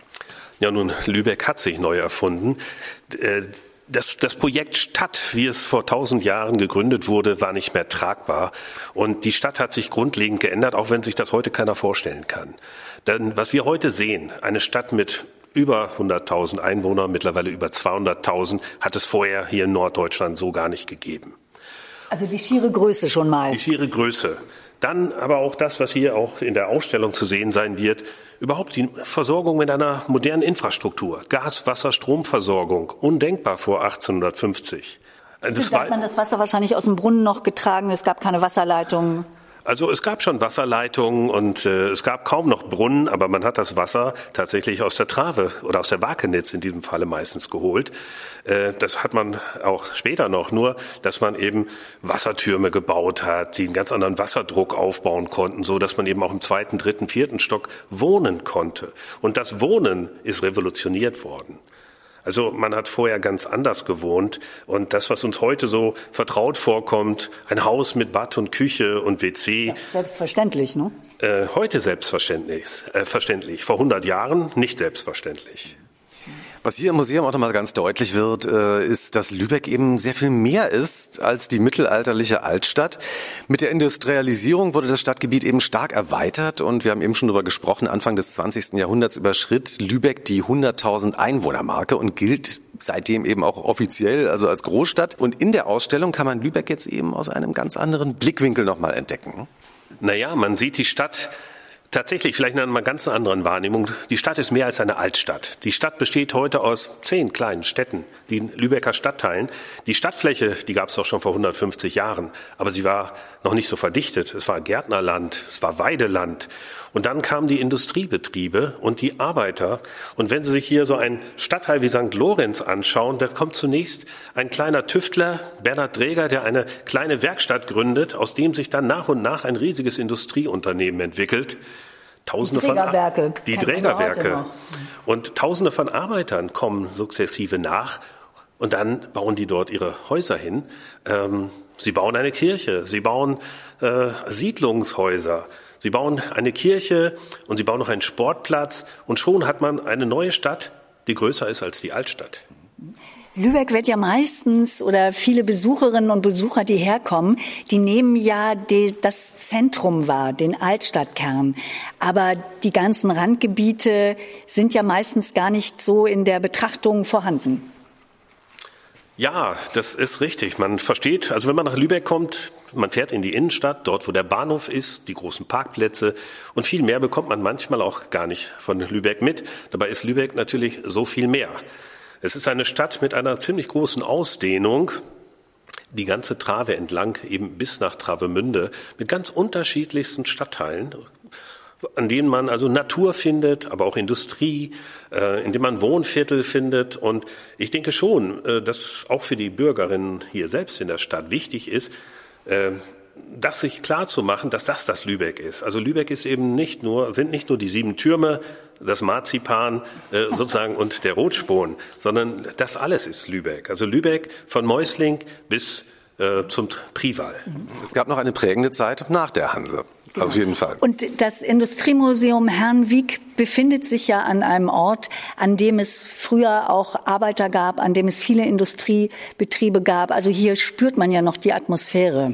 Ja, nun, Lübeck hat sich neu erfunden. Das, das Projekt Stadt, wie es vor tausend Jahren gegründet wurde, war nicht mehr tragbar. Und die Stadt hat sich grundlegend geändert, auch wenn sich das heute keiner vorstellen kann. Denn was wir heute sehen, eine Stadt mit über hunderttausend Einwohner, mittlerweile über zweihunderttausend, hat es vorher hier in Norddeutschland so gar nicht gegeben. Also die schiere Größe schon mal. Die schiere Größe. Dann aber auch das, was hier auch in der Ausstellung zu sehen sein wird, überhaupt die Versorgung mit einer modernen Infrastruktur. Gas-, Wasser-, Stromversorgung, undenkbar vor achtzehnhundertfünfzig. Das war, hat man das Wasser wahrscheinlich aus dem Brunnen noch getragen, es gab keine Wasserleitungen. Also es gab schon Wasserleitungen und äh, es gab kaum noch Brunnen, aber man hat das Wasser tatsächlich aus der Trave oder aus der Wakenitz in diesem Falle meistens geholt. Äh, das hat man auch später noch, nur dass man eben Wassertürme gebaut hat, die einen ganz anderen Wasserdruck aufbauen konnten, so dass man eben auch im zweiten, dritten, vierten Stock wohnen konnte. Und das Wohnen ist revolutioniert worden. Also man hat vorher ganz anders gewohnt und das, was uns heute so vertraut vorkommt, ein Haus mit Bad und Küche und W C. Ja, selbstverständlich, ne? Äh, heute selbstverständlich, äh, verständlich. Vor hundert Jahren nicht selbstverständlich. Was hier im Museum auch nochmal ganz deutlich wird, ist, dass Lübeck eben sehr viel mehr ist als die mittelalterliche Altstadt. Mit der Industrialisierung wurde das Stadtgebiet eben stark erweitert und wir haben eben schon darüber gesprochen, Anfang des zwanzigsten Jahrhunderts überschritt Lübeck die hunderttausend Einwohnermarke und gilt seitdem eben auch offiziell, also als Großstadt. Und in der Ausstellung kann man Lübeck jetzt eben aus einem ganz anderen Blickwinkel nochmal entdecken. Naja, man sieht die Stadt tatsächlich vielleicht in einer ganz anderen Wahrnehmung. Die Stadt ist mehr als eine Altstadt. Die Stadt besteht heute aus zehn kleinen Städten, den Lübecker Stadtteilen. Die Stadtfläche, die gab es auch schon vor hundertfünfzig Jahren, aber sie war noch nicht so verdichtet. Es war Gärtnerland, es war Weideland. Und dann kamen die Industriebetriebe und die Arbeiter. Und wenn Sie sich hier so einen Stadtteil wie Sankt Lorenz anschauen, da kommt zunächst ein kleiner Tüftler, Bernhard Dräger, der eine kleine Werkstatt gründet, aus dem sich dann nach und nach ein riesiges Industrieunternehmen entwickelt. Tausende die Trägerwerke. Von, die Trägerwerke. Und Tausende von Arbeitern kommen sukzessive nach und dann bauen die dort ihre Häuser hin. Ähm, sie bauen eine Kirche, sie bauen äh, Siedlungshäuser. Sie bauen eine Kirche und sie bauen noch einen Sportplatz und schon hat man eine neue Stadt, die größer ist als die Altstadt. Lübeck wird ja meistens oder viele Besucherinnen und Besucher, die herkommen, die nehmen ja die, das Zentrum wahr, den Altstadtkern. Aber die ganzen Randgebiete sind ja meistens gar nicht so in der Betrachtung vorhanden. Ja, das ist richtig. Man versteht, also wenn man nach Lübeck kommt, man fährt in die Innenstadt, dort wo der Bahnhof ist, die großen Parkplätze und viel mehr bekommt man manchmal auch gar nicht von Lübeck mit. Dabei ist Lübeck natürlich so viel mehr. Es ist eine Stadt mit einer ziemlich großen Ausdehnung, die ganze Trave entlang, eben bis nach Travemünde, mit ganz unterschiedlichsten Stadtteilen, an denen man also Natur findet, aber auch Industrie, äh, in dem man Wohnviertel findet. Und ich denke schon, äh, dass auch für die Bürgerinnen hier selbst in der Stadt wichtig ist, äh, das sich klar zu machen, dass das das Lübeck ist. Also Lübeck ist eben nicht nur, sind nicht nur die sieben Türme, das Marzipan äh, sozusagen und der Rotspon, sondern das alles ist Lübeck. Also Lübeck von Mäusling bis äh, zum Prival. Es gab noch eine prägende Zeit nach der Hanse. Genau. Auf jeden Fall. Und das Industriemuseum Herrenwiek befindet sich ja an einem Ort, an dem es früher auch Arbeiter gab, an dem es viele Industriebetriebe gab. Also hier spürt man ja noch die Atmosphäre.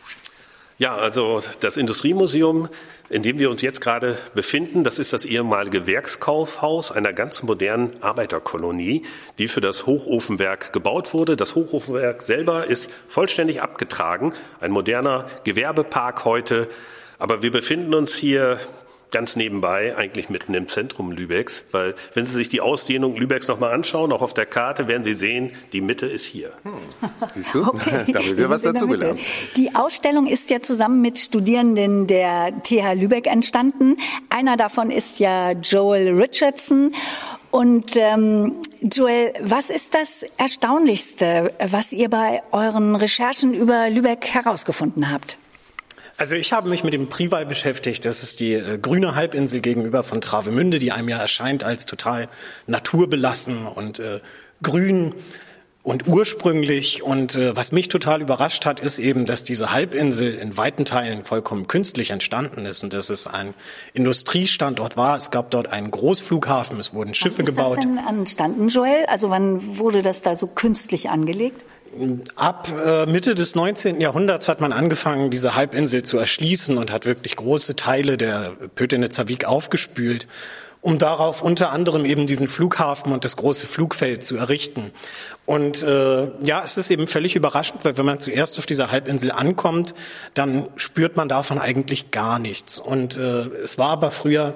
Ja, also das Industriemuseum, in dem wir uns jetzt gerade befinden, das ist das ehemalige Werkskaufhaus einer ganz modernen Arbeiterkolonie, die für das Hochofenwerk gebaut wurde. Das Hochofenwerk selber ist vollständig abgetragen, ein moderner Gewerbepark heute. Aber wir befinden uns hier ganz nebenbei, eigentlich mitten im Zentrum Lübecks, weil wenn Sie sich die Ausdehnung Lübecks nochmal anschauen, auch auf der Karte, werden Sie sehen, die Mitte ist hier. Hm. Siehst du? Okay. Da haben wir was dazugelernt. Die Ausstellung ist ja zusammen mit Studierenden der T H Lübeck entstanden. Einer davon ist ja Joel Richardson. Und ähm, Joel, was ist das Erstaunlichste, was ihr bei euren Recherchen über Lübeck herausgefunden habt? Also ich habe mich mit dem Prival beschäftigt. Das ist die äh, grüne Halbinsel gegenüber von Travemünde, die einem ja erscheint als total naturbelassen und äh, grün und ursprünglich. Und äh, was mich total überrascht hat, ist eben, dass diese Halbinsel in weiten Teilen vollkommen künstlich entstanden ist und dass es ein Industriestandort war. Es gab dort einen Großflughafen, es wurden Schiffe gebaut. Wann ist das denn entstanden, Joel? Also wann wurde das da so künstlich angelegt? Ab äh, Mitte des neunzehnten Jahrhunderts hat man angefangen, diese Halbinsel zu erschließen und hat wirklich große Teile der Pötenitzer Wiek aufgespült, um darauf unter anderem eben diesen Flughafen und das große Flugfeld zu errichten. Und äh, ja, es ist eben völlig überraschend, weil wenn man zuerst auf dieser Halbinsel ankommt, dann spürt man davon eigentlich gar nichts. Und äh, es war aber früher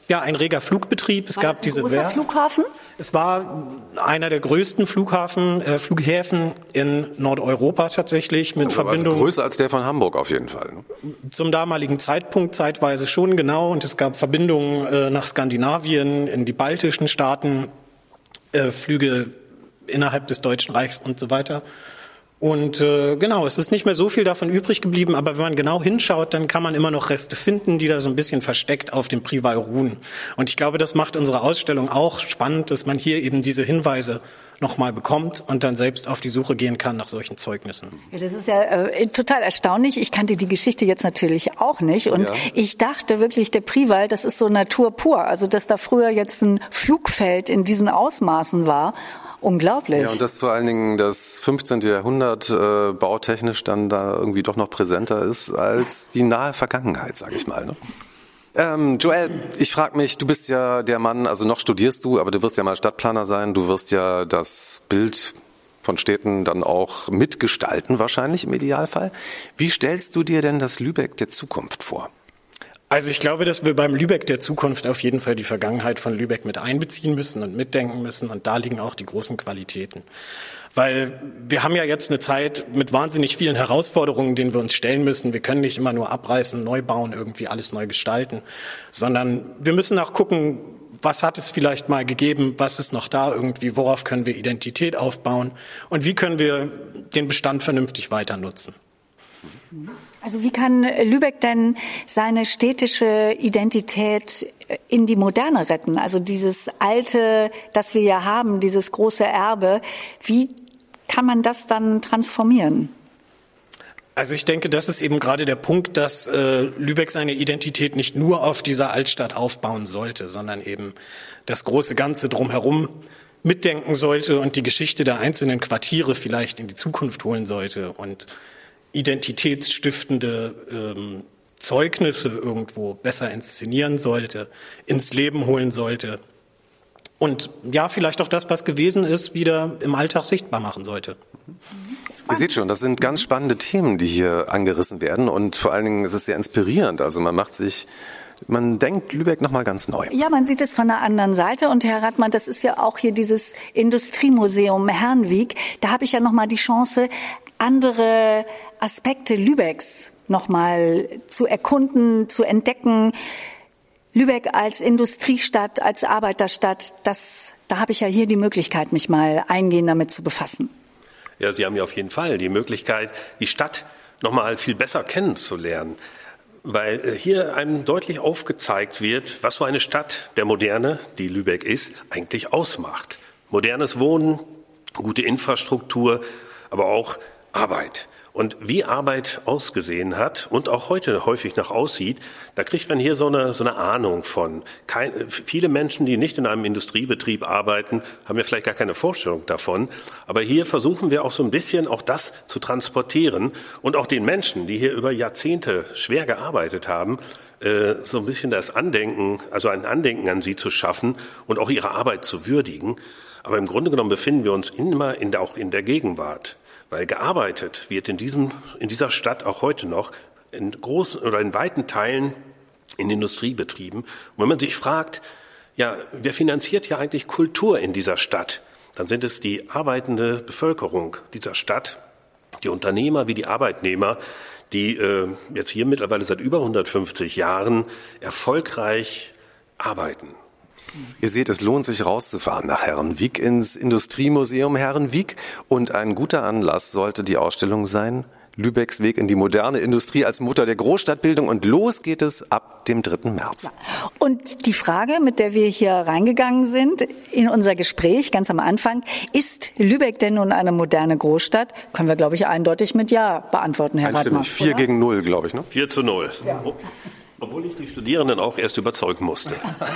Ja, ein reger Flugbetrieb. Es War gab das ein diese großer Werft. Flughafen? Es war einer der größten Flughafen, äh, Flughäfen in Nordeuropa tatsächlich mit Also Verbindung größer als der von Hamburg auf jeden Fall. Ne? zum damaligen Zeitpunkt zeitweise schon, genau. Und es gab Verbindungen äh, nach Skandinavien, in die baltischen Staaten, äh, Flüge innerhalb des Deutschen Reichs und so weiter. Und äh, genau, es ist nicht mehr so viel davon übrig geblieben, aber wenn man genau hinschaut, dann kann man immer noch Reste finden, die da so ein bisschen versteckt auf dem Prival ruhen. Und ich glaube, das macht unsere Ausstellung auch spannend, dass man hier eben diese Hinweise nochmal bekommt und dann selbst auf die Suche gehen kann nach solchen Zeugnissen. Ja, das ist ja äh, total erstaunlich. Ich kannte die Geschichte jetzt natürlich auch nicht. Und Ja. ich dachte wirklich, der Prival, das ist so Natur pur. Also, dass da früher jetzt ein Flugfeld in diesen Ausmaßen war. Unglaublich. Ja, und dass vor allen Dingen das fünfzehnte. Jahrhundert äh, bautechnisch dann da irgendwie doch noch präsenter ist als die nahe Vergangenheit, sage ich mal. Ne? Ähm, Joel, ich frage mich, du bist ja der Mann, also noch studierst du, aber du wirst ja mal Stadtplaner sein, du wirst ja das Bild von Städten dann auch mitgestalten, wahrscheinlich im Idealfall. Wie stellst du dir denn das Lübeck der Zukunft vor? Also ich glaube, dass wir beim Lübeck der Zukunft auf jeden Fall die Vergangenheit von Lübeck mit einbeziehen müssen und mitdenken müssen. Und da liegen auch die großen Qualitäten. Weil wir haben ja jetzt eine Zeit mit wahnsinnig vielen Herausforderungen, denen wir uns stellen müssen. Wir können nicht immer nur abreißen, neu bauen, irgendwie alles neu gestalten, sondern wir müssen auch gucken, was hat es vielleicht mal gegeben, was ist noch da irgendwie, worauf können wir Identität aufbauen und wie können wir den Bestand vernünftig weiter nutzen. Also wie kann Lübeck denn seine städtische Identität in die Moderne retten? Also dieses Alte, das wir ja haben, dieses große Erbe, wie kann man das dann transformieren? Also ich denke, das ist eben gerade der Punkt, dass äh, Lübeck seine Identität nicht nur auf dieser Altstadt aufbauen sollte, sondern eben das große Ganze drumherum mitdenken sollte und die Geschichte der einzelnen Quartiere vielleicht in die Zukunft holen sollte und identitätsstiftende ähm, Zeugnisse irgendwo besser inszenieren sollte, ins Leben holen sollte und ja, vielleicht auch das, was gewesen ist, wieder im Alltag sichtbar machen sollte. Ihr seht schon, das sind ganz spannende Themen, die hier angerissen werden und vor allen Dingen ist es sehr inspirierend. Also man macht sich, man denkt Lübeck nochmal ganz neu. Ja, man sieht es von der anderen Seite und Herr Rathmann, das ist ja auch hier dieses Industriemuseum Herrenwiek. Da habe ich ja nochmal die Chance, andere Aspekte Lübecks nochmal zu erkunden, zu entdecken. Lübeck als Industriestadt, als Arbeiterstadt, das, da habe ich ja hier die Möglichkeit, mich mal eingehend damit zu befassen. Ja, Sie haben ja auf jeden Fall die Möglichkeit, die Stadt nochmal viel besser kennenzulernen, weil hier einem deutlich aufgezeigt wird, was so eine Stadt der Moderne, die Lübeck ist, eigentlich ausmacht. Modernes Wohnen, gute Infrastruktur, aber auch Arbeit. Und wie Arbeit ausgesehen hat und auch heute häufig noch aussieht, da kriegt man hier so eine, so eine Ahnung von. Kein, viele Menschen, die nicht in einem Industriebetrieb arbeiten, haben ja vielleicht gar keine Vorstellung davon. Aber hier versuchen wir auch so ein bisschen auch das zu transportieren und auch den Menschen, die hier über Jahrzehnte schwer gearbeitet haben, äh, so ein bisschen das Andenken, also ein Andenken an sie zu schaffen und auch ihre Arbeit zu würdigen. Aber im Grunde genommen befinden wir uns immer in der, auch in der Gegenwart. Weil gearbeitet wird in diesem, in dieser Stadt auch heute noch in großen oder in weiten Teilen in Industriebetrieben. Und wenn man sich fragt, ja, wer finanziert ja eigentlich Kultur in dieser Stadt? Dann sind es die arbeitende Bevölkerung dieser Stadt, die Unternehmer wie die Arbeitnehmer, die äh, jetzt hier mittlerweile seit über hundertfünfzig Jahren erfolgreich arbeiten. Ihr seht, es lohnt sich rauszufahren nach Herrenwiek ins Industriemuseum Herrenwiek und ein guter Anlass sollte die Ausstellung sein, Lübecks Weg in die moderne Industrie als Mutter der Großstadtbildung und los geht es ab dem dritten März. Und die Frage, mit der wir hier reingegangen sind in unser Gespräch ganz am Anfang, ist Lübeck denn nun eine moderne Großstadt? Können wir, glaube ich, eindeutig mit Ja beantworten, Herr Rathmann. Einstimmig, vier gegen null, glaube ich, ne? vier zu null. Ja. Obwohl ich die Studierenden auch erst überzeugen musste.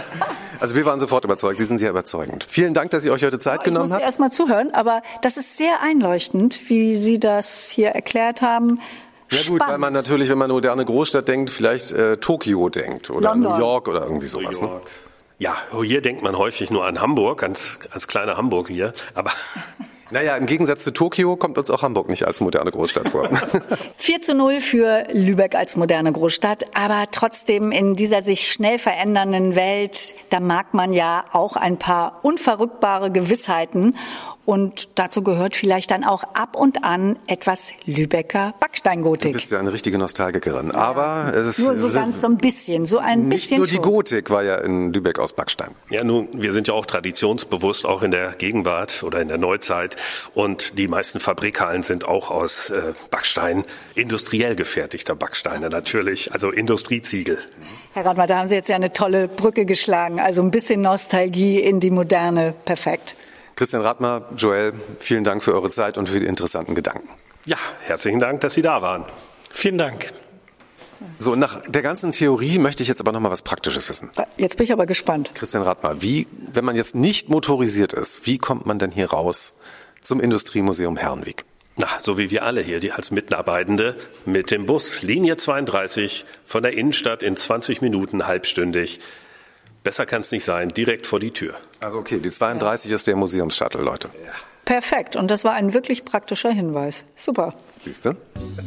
Also wir waren sofort überzeugt, Sie sind sehr überzeugend. Vielen Dank, dass Sie euch heute Zeit ich genommen musste habt. erst mal zuhören, aber das ist sehr einleuchtend, wie Sie das hier erklärt haben. Ja gut, Spannend. weil man natürlich, wenn man moderne Großstadt denkt, vielleicht äh, Tokio denkt oder London. New York oder irgendwie sowas. New York. Ne? Ja, hier denkt man häufig nur an Hamburg, ganz, ganz kleine Hamburg hier. Aber Naja, im Gegensatz zu Tokio kommt uns auch Hamburg nicht als moderne Großstadt vor. vier zu null für Lübeck als moderne Großstadt, aber trotzdem in dieser sich schnell verändernden Welt, da mag man ja auch ein paar unverrückbare Gewissheiten. Und dazu gehört vielleicht dann auch ab und an etwas Lübecker Backsteingotik. Du bist ja eine richtige Nostalgikerin. Ja, aber es ist nur so ganz so ein bisschen, so ein nicht bisschen nur die schon. Gotik war ja in Lübeck aus Backstein. Ja, nun, wir sind ja auch traditionsbewusst, auch in der Gegenwart oder in der Neuzeit. Und die meisten Fabrikhallen sind auch aus äh, Backstein, industriell gefertigter Backsteine natürlich, also Industrieziegel. Herr Radmer, da haben Sie jetzt ja eine tolle Brücke geschlagen. Also ein bisschen Nostalgie in die Moderne, perfekt. Christian Radmer, Joel, vielen Dank für eure Zeit und für die interessanten Gedanken. Ja, herzlichen Dank, dass Sie da waren. Vielen Dank. So, nach der ganzen Theorie möchte ich jetzt aber noch mal was Praktisches wissen. Jetzt bin ich aber gespannt. Christian Radmer, wie, wenn man jetzt nicht motorisiert ist, wie kommt man denn hier raus zum Industriemuseum Herrenweg? Na, so wie wir alle hier, die als Mitarbeitende mit dem Bus, Linie zweiunddreißig, von der Innenstadt in zwanzig Minuten, halbstündig. Besser kann es nicht sein, direkt vor die Tür. Also okay, die zweiunddreißig ja. ist der Museumsshuttle, Leute. Ja. Perfekt. Und das war ein wirklich praktischer Hinweis. Super. Siehst du?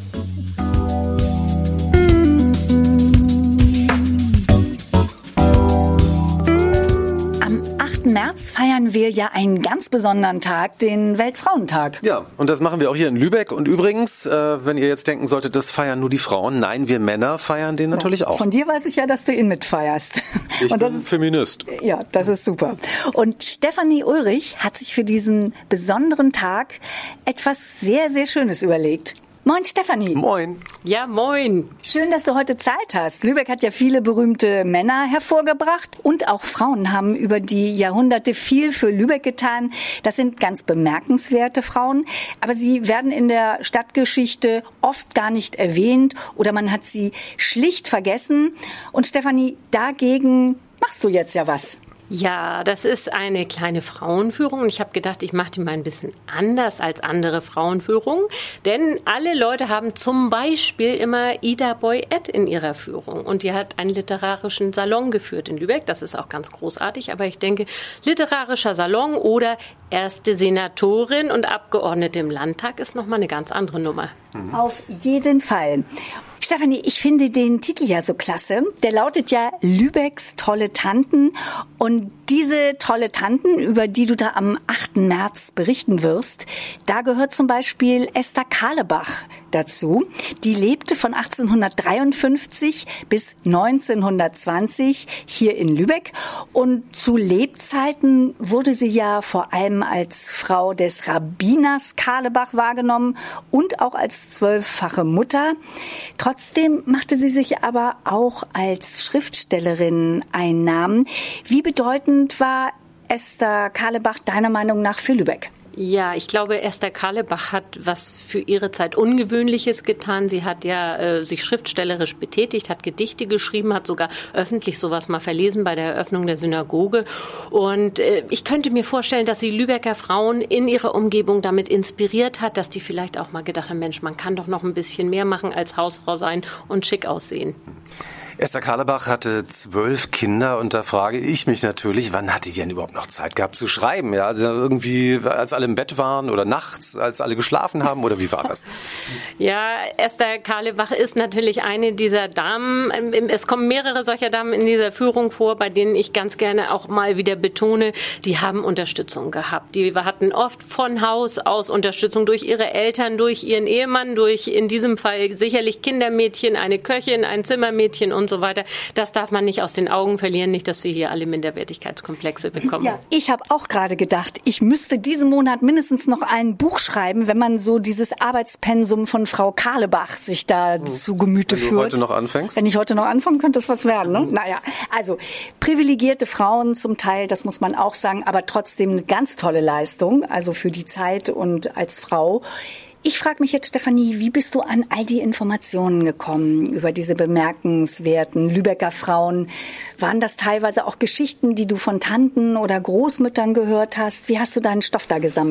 achten März feiern wir ja einen ganz besonderen Tag, den Weltfrauentag. Ja, und das machen wir auch hier in Lübeck. Und übrigens, äh, wenn ihr jetzt denken solltet, das feiern nur die Frauen, nein, wir Männer feiern den natürlich ja, auch. Von dir weiß ich ja, dass du ihn mitfeierst. Ich und bin das ist, Feminist. Ja, das ist super. Und Stefanie Ulrich hat sich für diesen besonderen Tag etwas sehr, sehr Schönes überlegt. Moin Stefanie. Moin. Ja, moin. Schön, dass du heute Zeit hast. Lübeck hat ja viele berühmte Männer hervorgebracht und auch Frauen haben über die Jahrhunderte viel für Lübeck getan. Das sind ganz bemerkenswerte Frauen, aber sie werden in der Stadtgeschichte oft gar nicht erwähnt oder man hat sie schlicht vergessen. Und Stefanie, dagegen machst du jetzt ja was. Ja, das ist eine kleine Frauenführung und ich habe gedacht, ich mache die mal ein bisschen anders als andere Frauenführungen, denn alle Leute haben zum Beispiel immer Ida Boy-Ed in ihrer Führung und die hat einen literarischen Salon geführt in Lübeck, das ist auch ganz großartig, aber ich denke, literarischer Salon oder erste Senatorin und Abgeordnete im Landtag ist nochmal eine ganz andere Nummer. Mhm. Auf jeden Fall. Stefanie, ich finde den Titel ja so klasse. Der lautet ja Lübecks tolle Tanten. Und diese tolle Tanten, über die du da am achten März berichten wirst, da gehört zum Beispiel Esther Kahlebach dazu. Die lebte von achtzehnhundertdreiundfünfzig bis neunzehnhundertzwanzig hier in Lübeck. Und zu Lebzeiten wurde sie ja vor allem als Frau des Rabbiners Kahlebach wahrgenommen und auch als zwölffache Mutter. Trotzdem machte sie sich aber auch als Schriftstellerin einen Namen. Wie bedeutend war Esther Kahlebach deiner Meinung nach für Lübeck? Ja, ich glaube, Esther Kahlebach hat was für ihre Zeit Ungewöhnliches getan. Sie hat ja äh, sich schriftstellerisch betätigt, hat Gedichte geschrieben, hat sogar öffentlich sowas mal verlesen bei der Eröffnung der Synagoge. Und äh, ich könnte mir vorstellen, dass sie Lübecker Frauen in ihrer Umgebung damit inspiriert hat, dass die vielleicht auch mal gedacht haben, Mensch, man kann doch noch ein bisschen mehr machen als Hausfrau sein und schick aussehen. Esther Kahlebach hatte zwölf Kinder und da frage ich mich natürlich, wann hatte die denn überhaupt noch Zeit gehabt zu schreiben? Ja, also irgendwie, als alle im Bett waren oder nachts, als alle geschlafen haben oder wie war das? Ja, Esther Kahlebach ist natürlich eine dieser Damen. Es kommen mehrere solcher Damen in dieser Führung vor, bei denen ich ganz gerne auch mal wieder betone, die haben Unterstützung gehabt. Die hatten oft von Haus aus Unterstützung durch ihre Eltern, durch ihren Ehemann, durch in diesem Fall sicherlich Kindermädchen, eine Köchin, ein Zimmermädchen und so weiter. Das darf man nicht aus den Augen verlieren, nicht, dass wir hier alle Minderwertigkeitskomplexe bekommen. Ja, ich habe auch gerade gedacht, ich müsste diesen Monat mindestens noch ein Buch schreiben, wenn man so dieses Arbeitspensum von Frau Kahlebach sich da hm. zu Gemüte führt. Wenn du heute noch anfängst? Wenn ich heute noch anfange, könnte das was werden. Ne? Mhm. Naja, also privilegierte Frauen zum Teil, das muss man auch sagen, aber trotzdem eine ganz tolle Leistung, also für die Zeit und als Frau. Ich frage mich jetzt, Stefanie, wie bist du an all die Informationen gekommen über diese bemerkenswerten Lübecker Frauen? Waren das teilweise auch Geschichten, die du von Tanten oder Großmüttern gehört hast? Wie hast du deinen Stoff da gesammelt?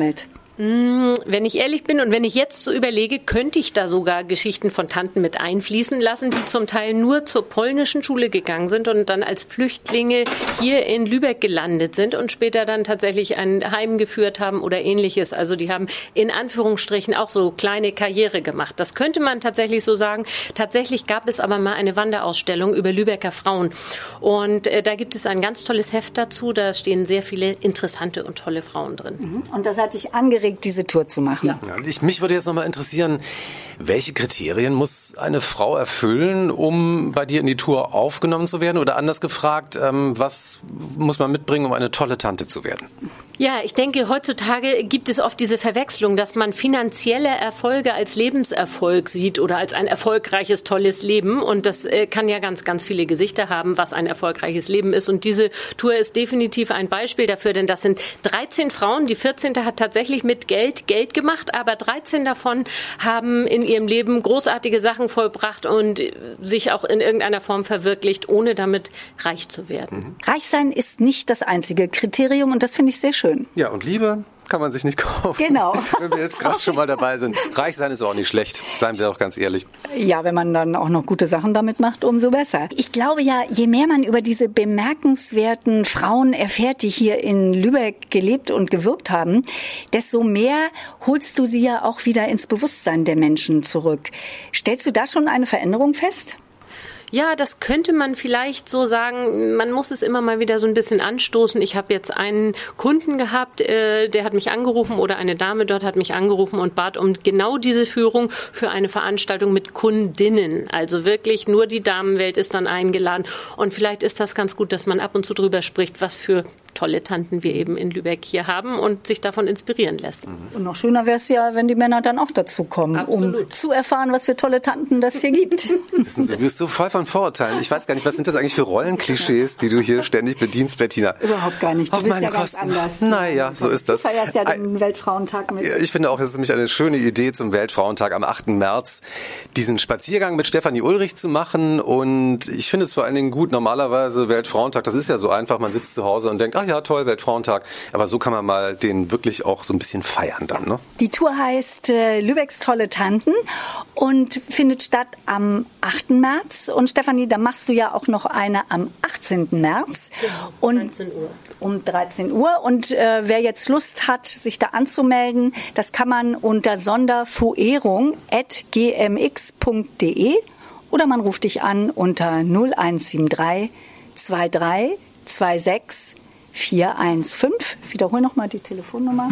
Wenn ich ehrlich bin und wenn ich jetzt so überlege, könnte ich da sogar Geschichten von Tanten mit einfließen lassen, die zum Teil nur zur polnischen Schule gegangen sind und dann als Flüchtlinge hier in Lübeck gelandet sind und später dann tatsächlich ein Heim geführt haben oder ähnliches. Also die haben in Anführungsstrichen auch so kleine Karriere gemacht. Das könnte man tatsächlich so sagen. Tatsächlich gab es aber mal eine Wanderausstellung über Lübecker Frauen. Und äh, da gibt es ein ganz tolles Heft dazu. Da stehen sehr viele interessante und tolle Frauen drin. Und das hat dich angeregt, diese Tour zu machen. Ja. Ja, ich, mich würde jetzt noch mal interessieren, welche Kriterien muss eine Frau erfüllen, um bei dir in die Tour aufgenommen zu werden? Oder anders gefragt, ähm, was muss man mitbringen, um eine tolle Tante zu werden? Ja, ich denke, heutzutage gibt es oft diese Verwechslung, dass man finanzielle Erfolge als Lebenserfolg sieht oder als ein erfolgreiches, tolles Leben. Und das äh, kann ja ganz, ganz viele Gesichter haben, was ein erfolgreiches Leben ist. Und diese Tour ist definitiv ein Beispiel dafür, denn das sind dreizehn Frauen. Die vierzehnte hat tatsächlich mit Geld Geld gemacht, aber dreizehn davon haben in ihrem Leben großartige Sachen vollbracht und sich auch in irgendeiner Form verwirklicht, ohne damit reich zu werden. Reich sein ist nicht das einzige Kriterium und das finde ich sehr schön. Ja, und Liebe kann man sich nicht kaufen. Genau. Wenn wir jetzt gerade schon mal dabei sind. Reich sein ist auch nicht schlecht, seien wir auch ganz ehrlich. Ja, wenn man dann auch noch gute Sachen damit macht, umso besser. Ich glaube ja, je mehr man über diese bemerkenswerten Frauen erfährt, die hier in Lübeck gelebt und gewirkt haben, desto mehr holst du sie ja auch wieder ins Bewusstsein der Menschen zurück. Stellst du da schon eine Veränderung fest? Ja, das könnte man vielleicht so sagen. Man muss es immer mal wieder so ein bisschen anstoßen. Ich habe jetzt einen Kunden gehabt, äh, der hat mich angerufen oder eine Dame dort hat mich angerufen und bat um genau diese Führung für eine Veranstaltung mit Kundinnen. Also wirklich nur die Damenwelt ist dann eingeladen. Und vielleicht ist das ganz gut, dass man ab und zu drüber spricht, was für tolle Tanten wir eben in Lübeck hier haben und sich davon inspirieren lässt. Und noch schöner wäre es ja, wenn die Männer dann auch dazu kommen, Absolut. um zu erfahren, was für tolle Tanten das hier gibt. Wissen Sie, du bist so voll von Vorurteilen. Ich weiß gar nicht, was sind das eigentlich für Rollenklischees, die du hier ständig bedienst, Bettina? Überhaupt gar nicht. Du Auf bist meine ja ganz Kosten. anders. Naja, so ist das. Du feierst ja den Weltfrauentag mit. Ich finde auch, es ist nämlich eine schöne Idee, zum Weltfrauentag am achten März diesen Spaziergang mit Stefanie Ulrich zu machen. Und ich finde es vor allen Dingen gut, normalerweise Weltfrauentag, das ist ja so einfach, man sitzt zu Hause und denkt, ach ja, toll, Weltfrauentag. Aber so kann man mal den wirklich auch so ein bisschen feiern dann, ne? Die Tour heißt äh, Lübecks tolle Tanten und findet statt am achten März. Und Stefanie, da machst du ja auch noch eine am achtzehnten März. Genau, und dreizehn Uhr. Um dreizehn Uhr. Und äh, wer jetzt Lust hat, sich da anzumelden, das kann man unter sonderfuerung at g m x punkt d e oder man ruft dich an unter null eins sieben drei zwei drei zwei sechs vier eins fünf. Wiederhol nochmal die Telefonnummer.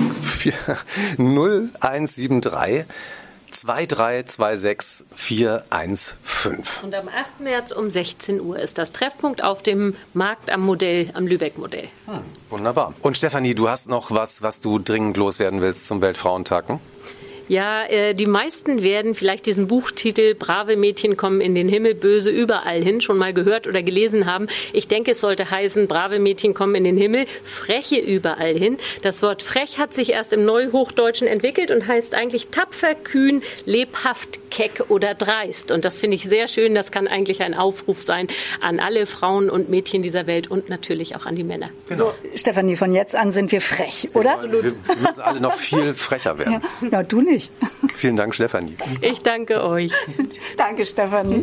null eins sieben drei zwei drei zwei sechs vier eins fünf. Und am achten März um sechzehn Uhr ist das Treffpunkt auf dem Markt am Modell, am Lübeck-Modell. Hm, wunderbar. Und Stefanie, du hast noch was, was du dringend loswerden willst zum Weltfrauentag, ne? Ja, äh, die meisten werden vielleicht diesen Buchtitel Brave Mädchen kommen in den Himmel, böse überall hin schon mal gehört oder gelesen haben. Ich denke, es sollte heißen, brave Mädchen kommen in den Himmel, freche überall hin. Das Wort frech hat sich erst im Neuhochdeutschen entwickelt und heißt eigentlich tapfer, kühn, lebhaft, keck oder dreist. Und das finde ich sehr schön. Das kann eigentlich ein Aufruf sein an alle Frauen und Mädchen dieser Welt und natürlich auch an die Männer. Genau. So, Stefanie, von jetzt an sind wir frech, oder? Wir, wir müssen alle noch viel frecher werden. Ja, na, du nicht. Vielen Dank, Stefanie. Ich danke euch. Danke, Stefanie.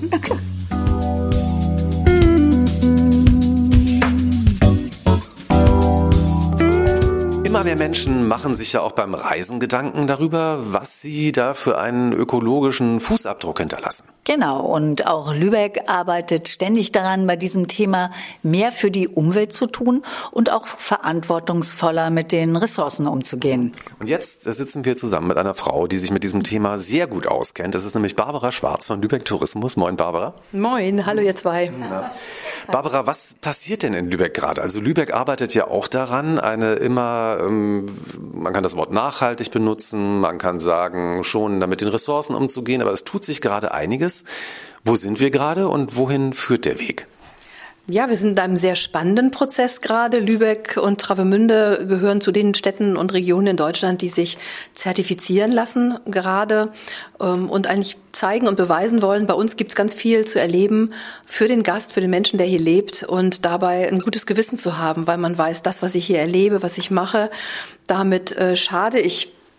Immer mehr Menschen machen sich ja auch beim Reisen Gedanken darüber, was sie da für einen ökologischen Fußabdruck hinterlassen. Genau, und auch Lübeck arbeitet ständig daran, bei diesem Thema mehr für die Umwelt zu tun und auch verantwortungsvoller mit den Ressourcen umzugehen. Und jetzt sitzen wir zusammen mit einer Frau, die sich mit diesem Thema sehr gut auskennt. Das ist nämlich Barbara Schwarz von Lübeck Tourismus. Moin, Barbara. Moin, hallo ihr zwei. Ja. Barbara, was passiert denn in Lübeck gerade? Also Lübeck arbeitet ja auch daran, eine immer, ähm, man kann das Wort nachhaltig benutzen, man kann sagen, schon damit den Ressourcen umzugehen, aber es tut sich gerade einiges. Wo sind wir gerade und wohin führt der Weg? Ja, wir sind in einem sehr spannenden Prozess gerade. Lübeck und Travemünde gehören zu den Städten und Regionen in Deutschland, die sich zertifizieren lassen gerade ähm, und eigentlich zeigen und beweisen wollen, bei uns gibt's ganz viel zu erleben für den Gast, für den Menschen, der hier lebt und dabei ein gutes Gewissen zu haben, weil man weiß, das, was ich hier erlebe, was ich mache, damit äh, schade ich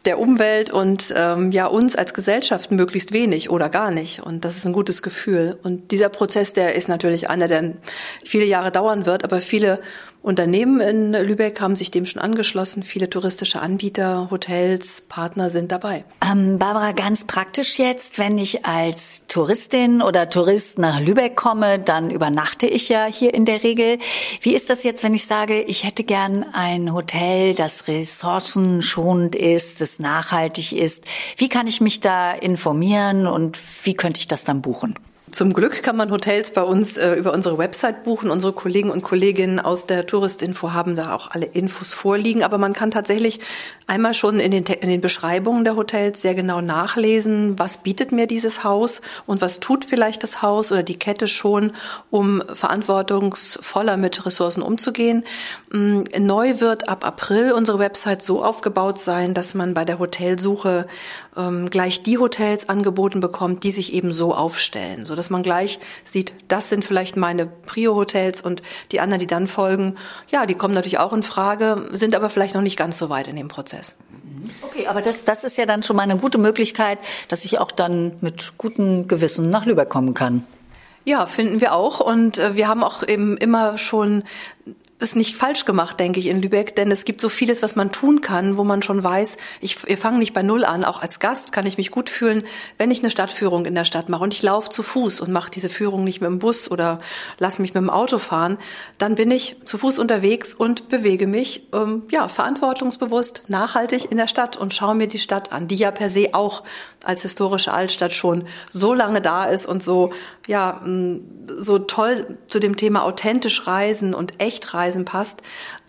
der Umwelt und ähm, ja uns als Gesellschaft möglichst wenig oder gar nicht. Und das ist ein gutes Gefühl. Und dieser Prozess, der ist natürlich einer, der viele Jahre dauern wird, aber viele Unternehmen in Lübeck haben sich dem schon angeschlossen. Viele touristische Anbieter, Hotels, Partner sind dabei. Ähm, Barbara, ganz praktisch jetzt, wenn ich als Touristin oder Tourist nach Lübeck komme, dann übernachte ich ja hier in der Regel. Wie ist das jetzt, wenn ich sage, ich hätte gern ein Hotel, das ressourcenschonend ist, das nachhaltig ist? Wie kann ich mich da informieren und wie könnte ich das dann buchen? Zum Glück kann man Hotels bei uns äh, über unsere Website buchen. Unsere Kollegen und Kolleginnen aus der Touristinfo haben da auch alle Infos vorliegen. Aber man kann tatsächlich einmal schon in den, in den Beschreibungen der Hotels sehr genau nachlesen, was bietet mir dieses Haus und was tut vielleicht das Haus oder die Kette schon, um verantwortungsvoller mit Ressourcen umzugehen. Ähm, neu wird ab April unsere Website so aufgebaut sein, dass man bei der Hotelsuche ähm, gleich die Hotels angeboten bekommt, die sich eben so aufstellen, so dass man gleich sieht, das sind vielleicht meine Prio-Hotels und die anderen, die dann folgen, ja, die kommen natürlich auch in Frage, sind aber vielleicht noch nicht ganz so weit in dem Prozess. Okay, aber das, das ist ja dann schon mal eine gute Möglichkeit, dass ich auch dann mit gutem Gewissen nach Lübeck kommen kann. Ja, finden wir auch. Und äh, wir haben auch eben immer schon ist nicht falsch gemacht, denke ich, in Lübeck, denn es gibt so vieles, was man tun kann, wo man schon weiß, ich, wir fangen nicht bei Null an. Auch als Gast kann ich mich gut fühlen, wenn ich eine Stadtführung in der Stadt mache und ich laufe zu Fuß und mache diese Führung nicht mit dem Bus oder lasse mich mit dem Auto fahren, dann bin ich zu Fuß unterwegs und bewege mich ähm, ja verantwortungsbewusst, nachhaltig in der Stadt und schaue mir die Stadt an, die ja per se auch als historische Altstadt schon so lange da ist und so ja so toll zu dem Thema authentisch reisen und echt reisen passt,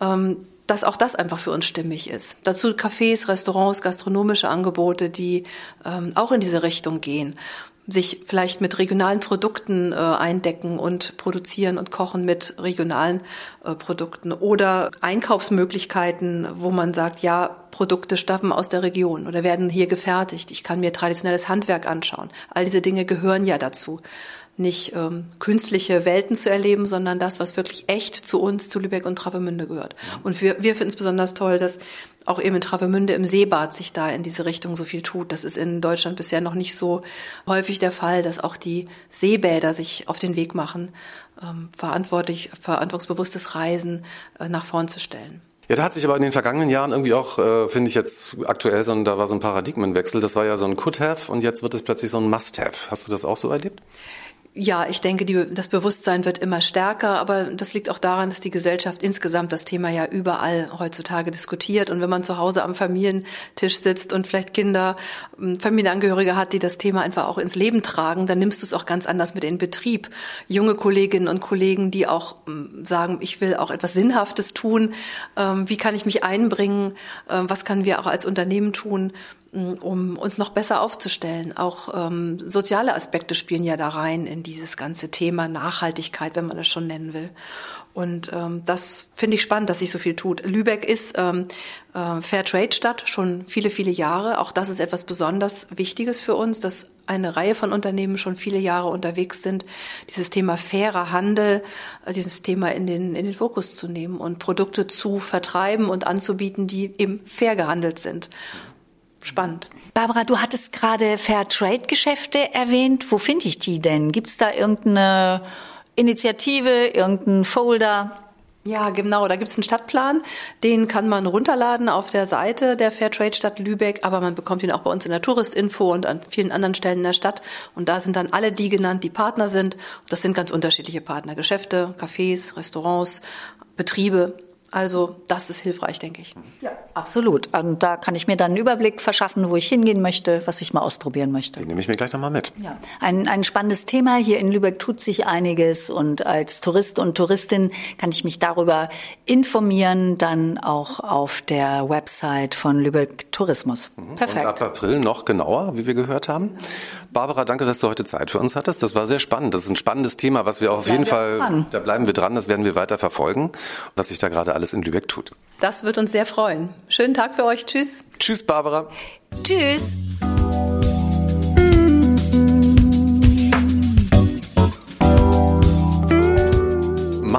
dass auch das einfach für uns stimmig ist. Dazu Cafés, Restaurants, gastronomische Angebote, die auch in diese Richtung gehen, sich vielleicht mit regionalen Produkten eindecken und produzieren und kochen mit regionalen Produkten oder Einkaufsmöglichkeiten, wo man sagt, ja, Produkte stammen aus der Region oder werden hier gefertigt. Ich kann mir traditionelles Handwerk anschauen. All diese Dinge gehören ja dazu. Nicht ähm, künstliche Welten zu erleben, sondern das, was wirklich echt zu uns, zu Lübeck und Travemünde gehört. Und wir, wir finden es besonders toll, dass auch eben in Travemünde im Seebad sich da in diese Richtung so viel tut. Das ist in Deutschland bisher noch nicht so häufig der Fall, dass auch die Seebäder sich auf den Weg machen, ähm, verantwortlich, verantwortungsbewusstes Reisen äh, nach vorn zu stellen. Ja, da hat sich aber in den vergangenen Jahren irgendwie auch, äh, finde ich jetzt aktuell, so ein, da war so ein Paradigmenwechsel. Das war ja so ein Could-have und jetzt wird es plötzlich so ein Must-have. Hast du das auch so erlebt? Ja, ich denke, die, das Bewusstsein wird immer stärker, aber das liegt auch daran, dass die Gesellschaft insgesamt das Thema ja überall heutzutage diskutiert. Und wenn man zu Hause am Familientisch sitzt und vielleicht Kinder, Familienangehörige hat, die das Thema einfach auch ins Leben tragen, dann nimmst du es auch ganz anders mit in Betrieb. Junge Kolleginnen und Kollegen, die auch sagen, ich will auch etwas Sinnhaftes tun, wie kann ich mich einbringen, was können wir auch als Unternehmen tun, um uns noch besser aufzustellen. Auch ähm, soziale Aspekte spielen ja da rein in dieses ganze Thema Nachhaltigkeit, wenn man das schon nennen will. Und ähm, das finde ich spannend, dass sich so viel tut. Lübeck ist ähm, äh, Fairtrade-Stadt schon viele, viele Jahre. Auch das ist etwas besonders Wichtiges für uns, dass eine Reihe von Unternehmen schon viele Jahre unterwegs sind, dieses Thema fairer Handel, äh, dieses Thema in den, in den Fokus zu nehmen und Produkte zu vertreiben und anzubieten, die eben fair gehandelt sind. Spannend. Barbara, du hattest gerade Fairtrade-Geschäfte erwähnt. Wo finde ich die denn? Gibt es da irgendeine Initiative, irgendeinen Folder? Ja, genau. Da gibt es einen Stadtplan. Den kann man runterladen auf der Seite der Fairtrade-Stadt Lübeck. Aber man bekommt ihn auch bei uns in der Touristinfo und an vielen anderen Stellen in der Stadt. Und da sind dann alle die genannt, die Partner sind. Und das sind ganz unterschiedliche Partner. Geschäfte, Cafés, Restaurants, Betriebe. Also das ist hilfreich, denke ich. Ja, absolut. Und da kann ich mir dann einen Überblick verschaffen, wo ich hingehen möchte, was ich mal ausprobieren möchte. Den nehme ich mir gleich nochmal mit. Ja, ein, ein spannendes Thema. Hier in Lübeck tut sich einiges und als Tourist und Touristin kann ich mich darüber informieren, dann auch auf der Website von Lübeck Tourismus. Mhm. Perfekt. Und ab April noch genauer, wie wir gehört haben. Barbara, danke, dass du heute Zeit für uns hattest. Das war sehr spannend. Das ist ein spannendes Thema, was wir auf jeden Fall, dran. Da bleiben wir dran, das werden wir weiter verfolgen, was sich da gerade alles in Lübeck tut. Das wird uns sehr freuen. Schönen Tag für euch. Tschüss. Tschüss, Barbara. Tschüss. Mal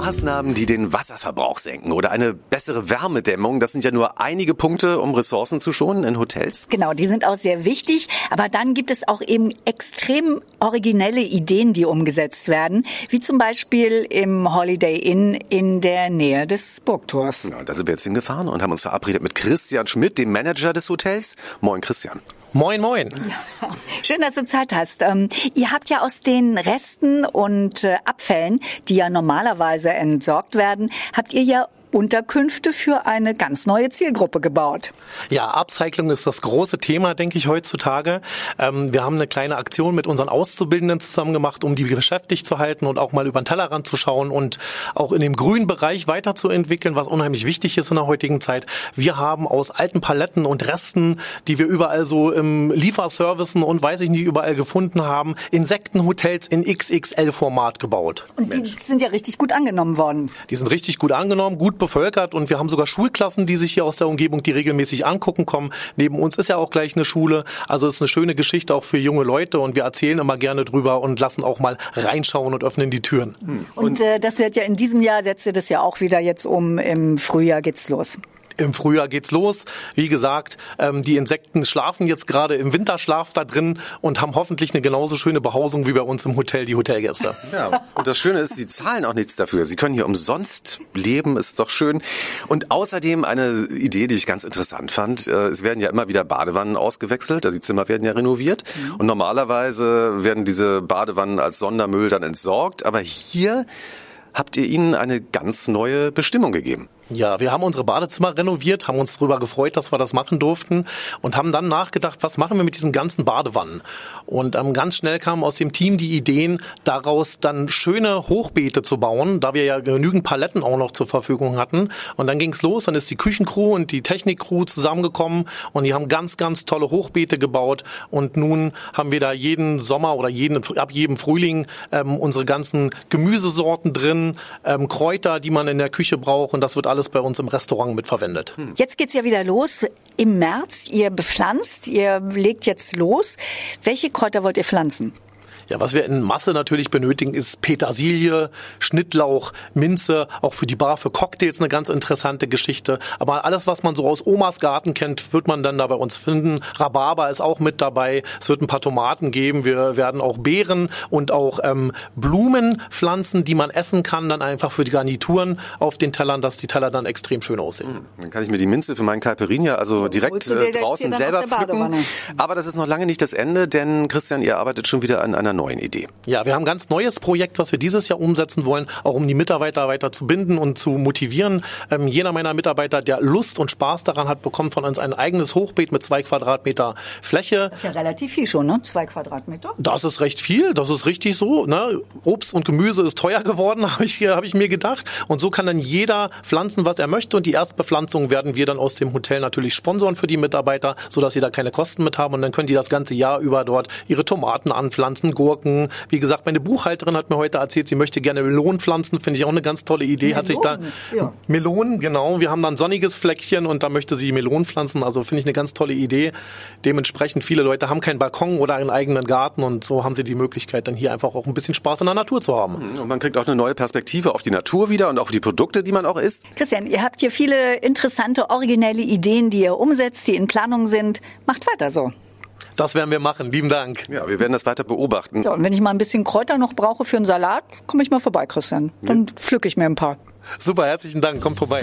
Maßnahmen, die den Wasserverbrauch senken oder eine bessere Wärmedämmung, das sind ja nur einige Punkte, um Ressourcen zu schonen in Hotels. Genau, die sind auch sehr wichtig. Aber dann gibt es auch eben extrem originelle Ideen, die umgesetzt werden, wie zum Beispiel im Holiday Inn in der Nähe des Burgtors. Ja, da sind wir jetzt hingefahren und haben uns verabredet mit Christian Schmidt, dem Manager des Hotels. Moin, Christian. Moin, moin. Ja, schön, dass du Zeit hast. Ähm, ihr habt ja aus den Resten und äh, Abfällen, die ja normalerweise entsorgt werden, habt ihr ja Unterkünfte für eine ganz neue Zielgruppe gebaut. Ja, Upcycling ist das große Thema, denke ich, heutzutage. Ähm, wir haben eine kleine Aktion mit unseren Auszubildenden zusammen gemacht, um die beschäftigt zu halten und auch mal über den Tellerrand zu schauen und auch in dem grünen Bereich weiterzuentwickeln, was unheimlich wichtig ist in der heutigen Zeit. Wir haben aus alten Paletten und Resten, die wir überall so im Lieferservicen und weiß ich nicht überall gefunden haben, Insektenhotels in X X L-Format gebaut. Und die sind ja richtig gut angenommen worden. Die sind richtig gut angenommen, gut bevölkert und wir haben sogar Schulklassen, die sich hier aus der Umgebung, die regelmäßig angucken kommen. Neben uns ist ja auch gleich eine Schule, also es ist eine schöne Geschichte auch für junge Leute und wir erzählen immer gerne drüber und lassen auch mal reinschauen und öffnen die Türen. Hm. Und, und äh, das wird ja in diesem Jahr, setzt ihr das ja auch wieder jetzt um, im Frühjahr geht's los. Im Frühjahr geht's los. Wie gesagt, ähm, die Insekten schlafen jetzt gerade im Winterschlaf da drin und haben hoffentlich eine genauso schöne Behausung wie bei uns im Hotel, die Hotelgäste. Ja, und das Schöne ist, sie zahlen auch nichts dafür. Sie können hier umsonst leben, ist doch schön. Und außerdem eine Idee, die ich ganz interessant fand. Es werden ja immer wieder Badewannen ausgewechselt, also die Zimmer werden ja renoviert. Mhm. Und normalerweise werden diese Badewannen als Sondermüll dann entsorgt. Aber hier habt ihr ihnen eine ganz neue Bestimmung gegeben. Ja, wir haben unsere Badezimmer renoviert, haben uns darüber gefreut, dass wir das machen durften und haben dann nachgedacht, was machen wir mit diesen ganzen Badewannen? Und ähm, ganz schnell kamen aus dem Team die Ideen, daraus dann schöne Hochbeete zu bauen, da wir ja genügend Paletten auch noch zur Verfügung hatten. Und dann ging's los, dann ist die Küchencrew und die Technikcrew zusammengekommen und die haben ganz, ganz tolle Hochbeete gebaut. Und nun haben wir da jeden Sommer oder jeden, ab jedem Frühling ähm, unsere ganzen Gemüsesorten drin, ähm, Kräuter, die man in der Küche braucht und das wird alles bei uns im Restaurant mitverwendet. Jetzt geht's ja wieder los im März. Ihr bepflanzt, ihr legt jetzt los. Welche Kräuter wollt ihr pflanzen? Ja, was wir in Masse natürlich benötigen, ist Petersilie, Schnittlauch, Minze, auch für die Bar, für Cocktails eine ganz interessante Geschichte. Aber alles, was man so aus Omas Garten kennt, wird man dann da bei uns finden. Rhabarber ist auch mit dabei. Es wird ein paar Tomaten geben. Wir werden auch Beeren und auch ähm, Blumen pflanzen, die man essen kann, dann einfach für die Garnituren auf den Tellern, dass die Teller dann extrem schön aussehen. Dann kann ich mir die Minze für meinen Caipirinha also direkt äh, draußen selber pflücken. Aber das ist noch lange nicht das Ende, denn Christian, ihr arbeitet schon wieder an einer neuen Idee. Ja, wir haben ein ganz neues Projekt, was wir dieses Jahr umsetzen wollen, auch um die Mitarbeiter weiter zu binden und zu motivieren. Ähm, jeder meiner Mitarbeiter, der Lust und Spaß daran hat, bekommt von uns ein eigenes Hochbeet mit zwei Quadratmeter Fläche. Das ist ja relativ viel schon, ne? Zwei Quadratmeter? Das ist recht viel, das ist richtig so. Ne? Obst und Gemüse ist teuer geworden, habe ich, hab ich mir gedacht. Und so kann dann jeder pflanzen, was er möchte. Und die Erstbepflanzung werden wir dann aus dem Hotel natürlich sponsoren für die Mitarbeiter, sodass sie da keine Kosten mit haben. Und dann können die das ganze Jahr über dort ihre Tomaten anpflanzen, Gurken. Wie gesagt, meine Buchhalterin hat mir heute erzählt, sie möchte gerne Melonen pflanzen. Finde ich auch eine ganz tolle Idee. Melonen, hat sich da ja. Melonen, genau. Wir haben da ein sonniges Fleckchen und da möchte sie Melonen pflanzen. Also finde ich eine ganz tolle Idee. Dementsprechend viele Leute haben keinen Balkon oder einen eigenen Garten und so haben sie die Möglichkeit, dann hier einfach auch ein bisschen Spaß in der Natur zu haben. Und man kriegt auch eine neue Perspektive auf die Natur wieder und auch die Produkte, die man auch isst. Christian, ihr habt hier viele interessante, originelle Ideen, die ihr umsetzt, die in Planung sind. Macht weiter so. Das werden wir machen. Lieben Dank. Ja, wir werden das weiter beobachten. Ja, und wenn ich mal ein bisschen Kräuter noch brauche für einen Salat, komme ich mal vorbei, Christian. Dann ja. pflücke ich mir ein paar. Super, herzlichen Dank. Kommt vorbei.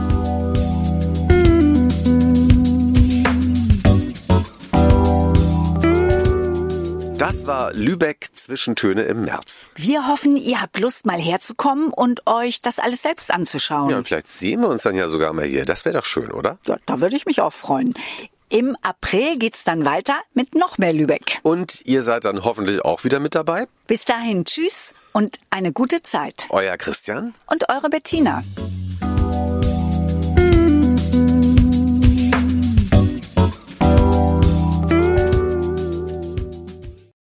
Das war Lübeck Zwischentöne im März. Wir hoffen, ihr habt Lust, mal herzukommen und euch das alles selbst anzuschauen. Ja, und vielleicht sehen wir uns dann ja sogar mal hier. Das wäre doch schön, oder? Ja, da würde ich mich auch freuen. Im April geht's dann weiter mit noch mehr Lübeck. Und ihr seid dann hoffentlich auch wieder mit dabei. Bis dahin, tschüss und eine gute Zeit. Euer Christian und eure Bettina.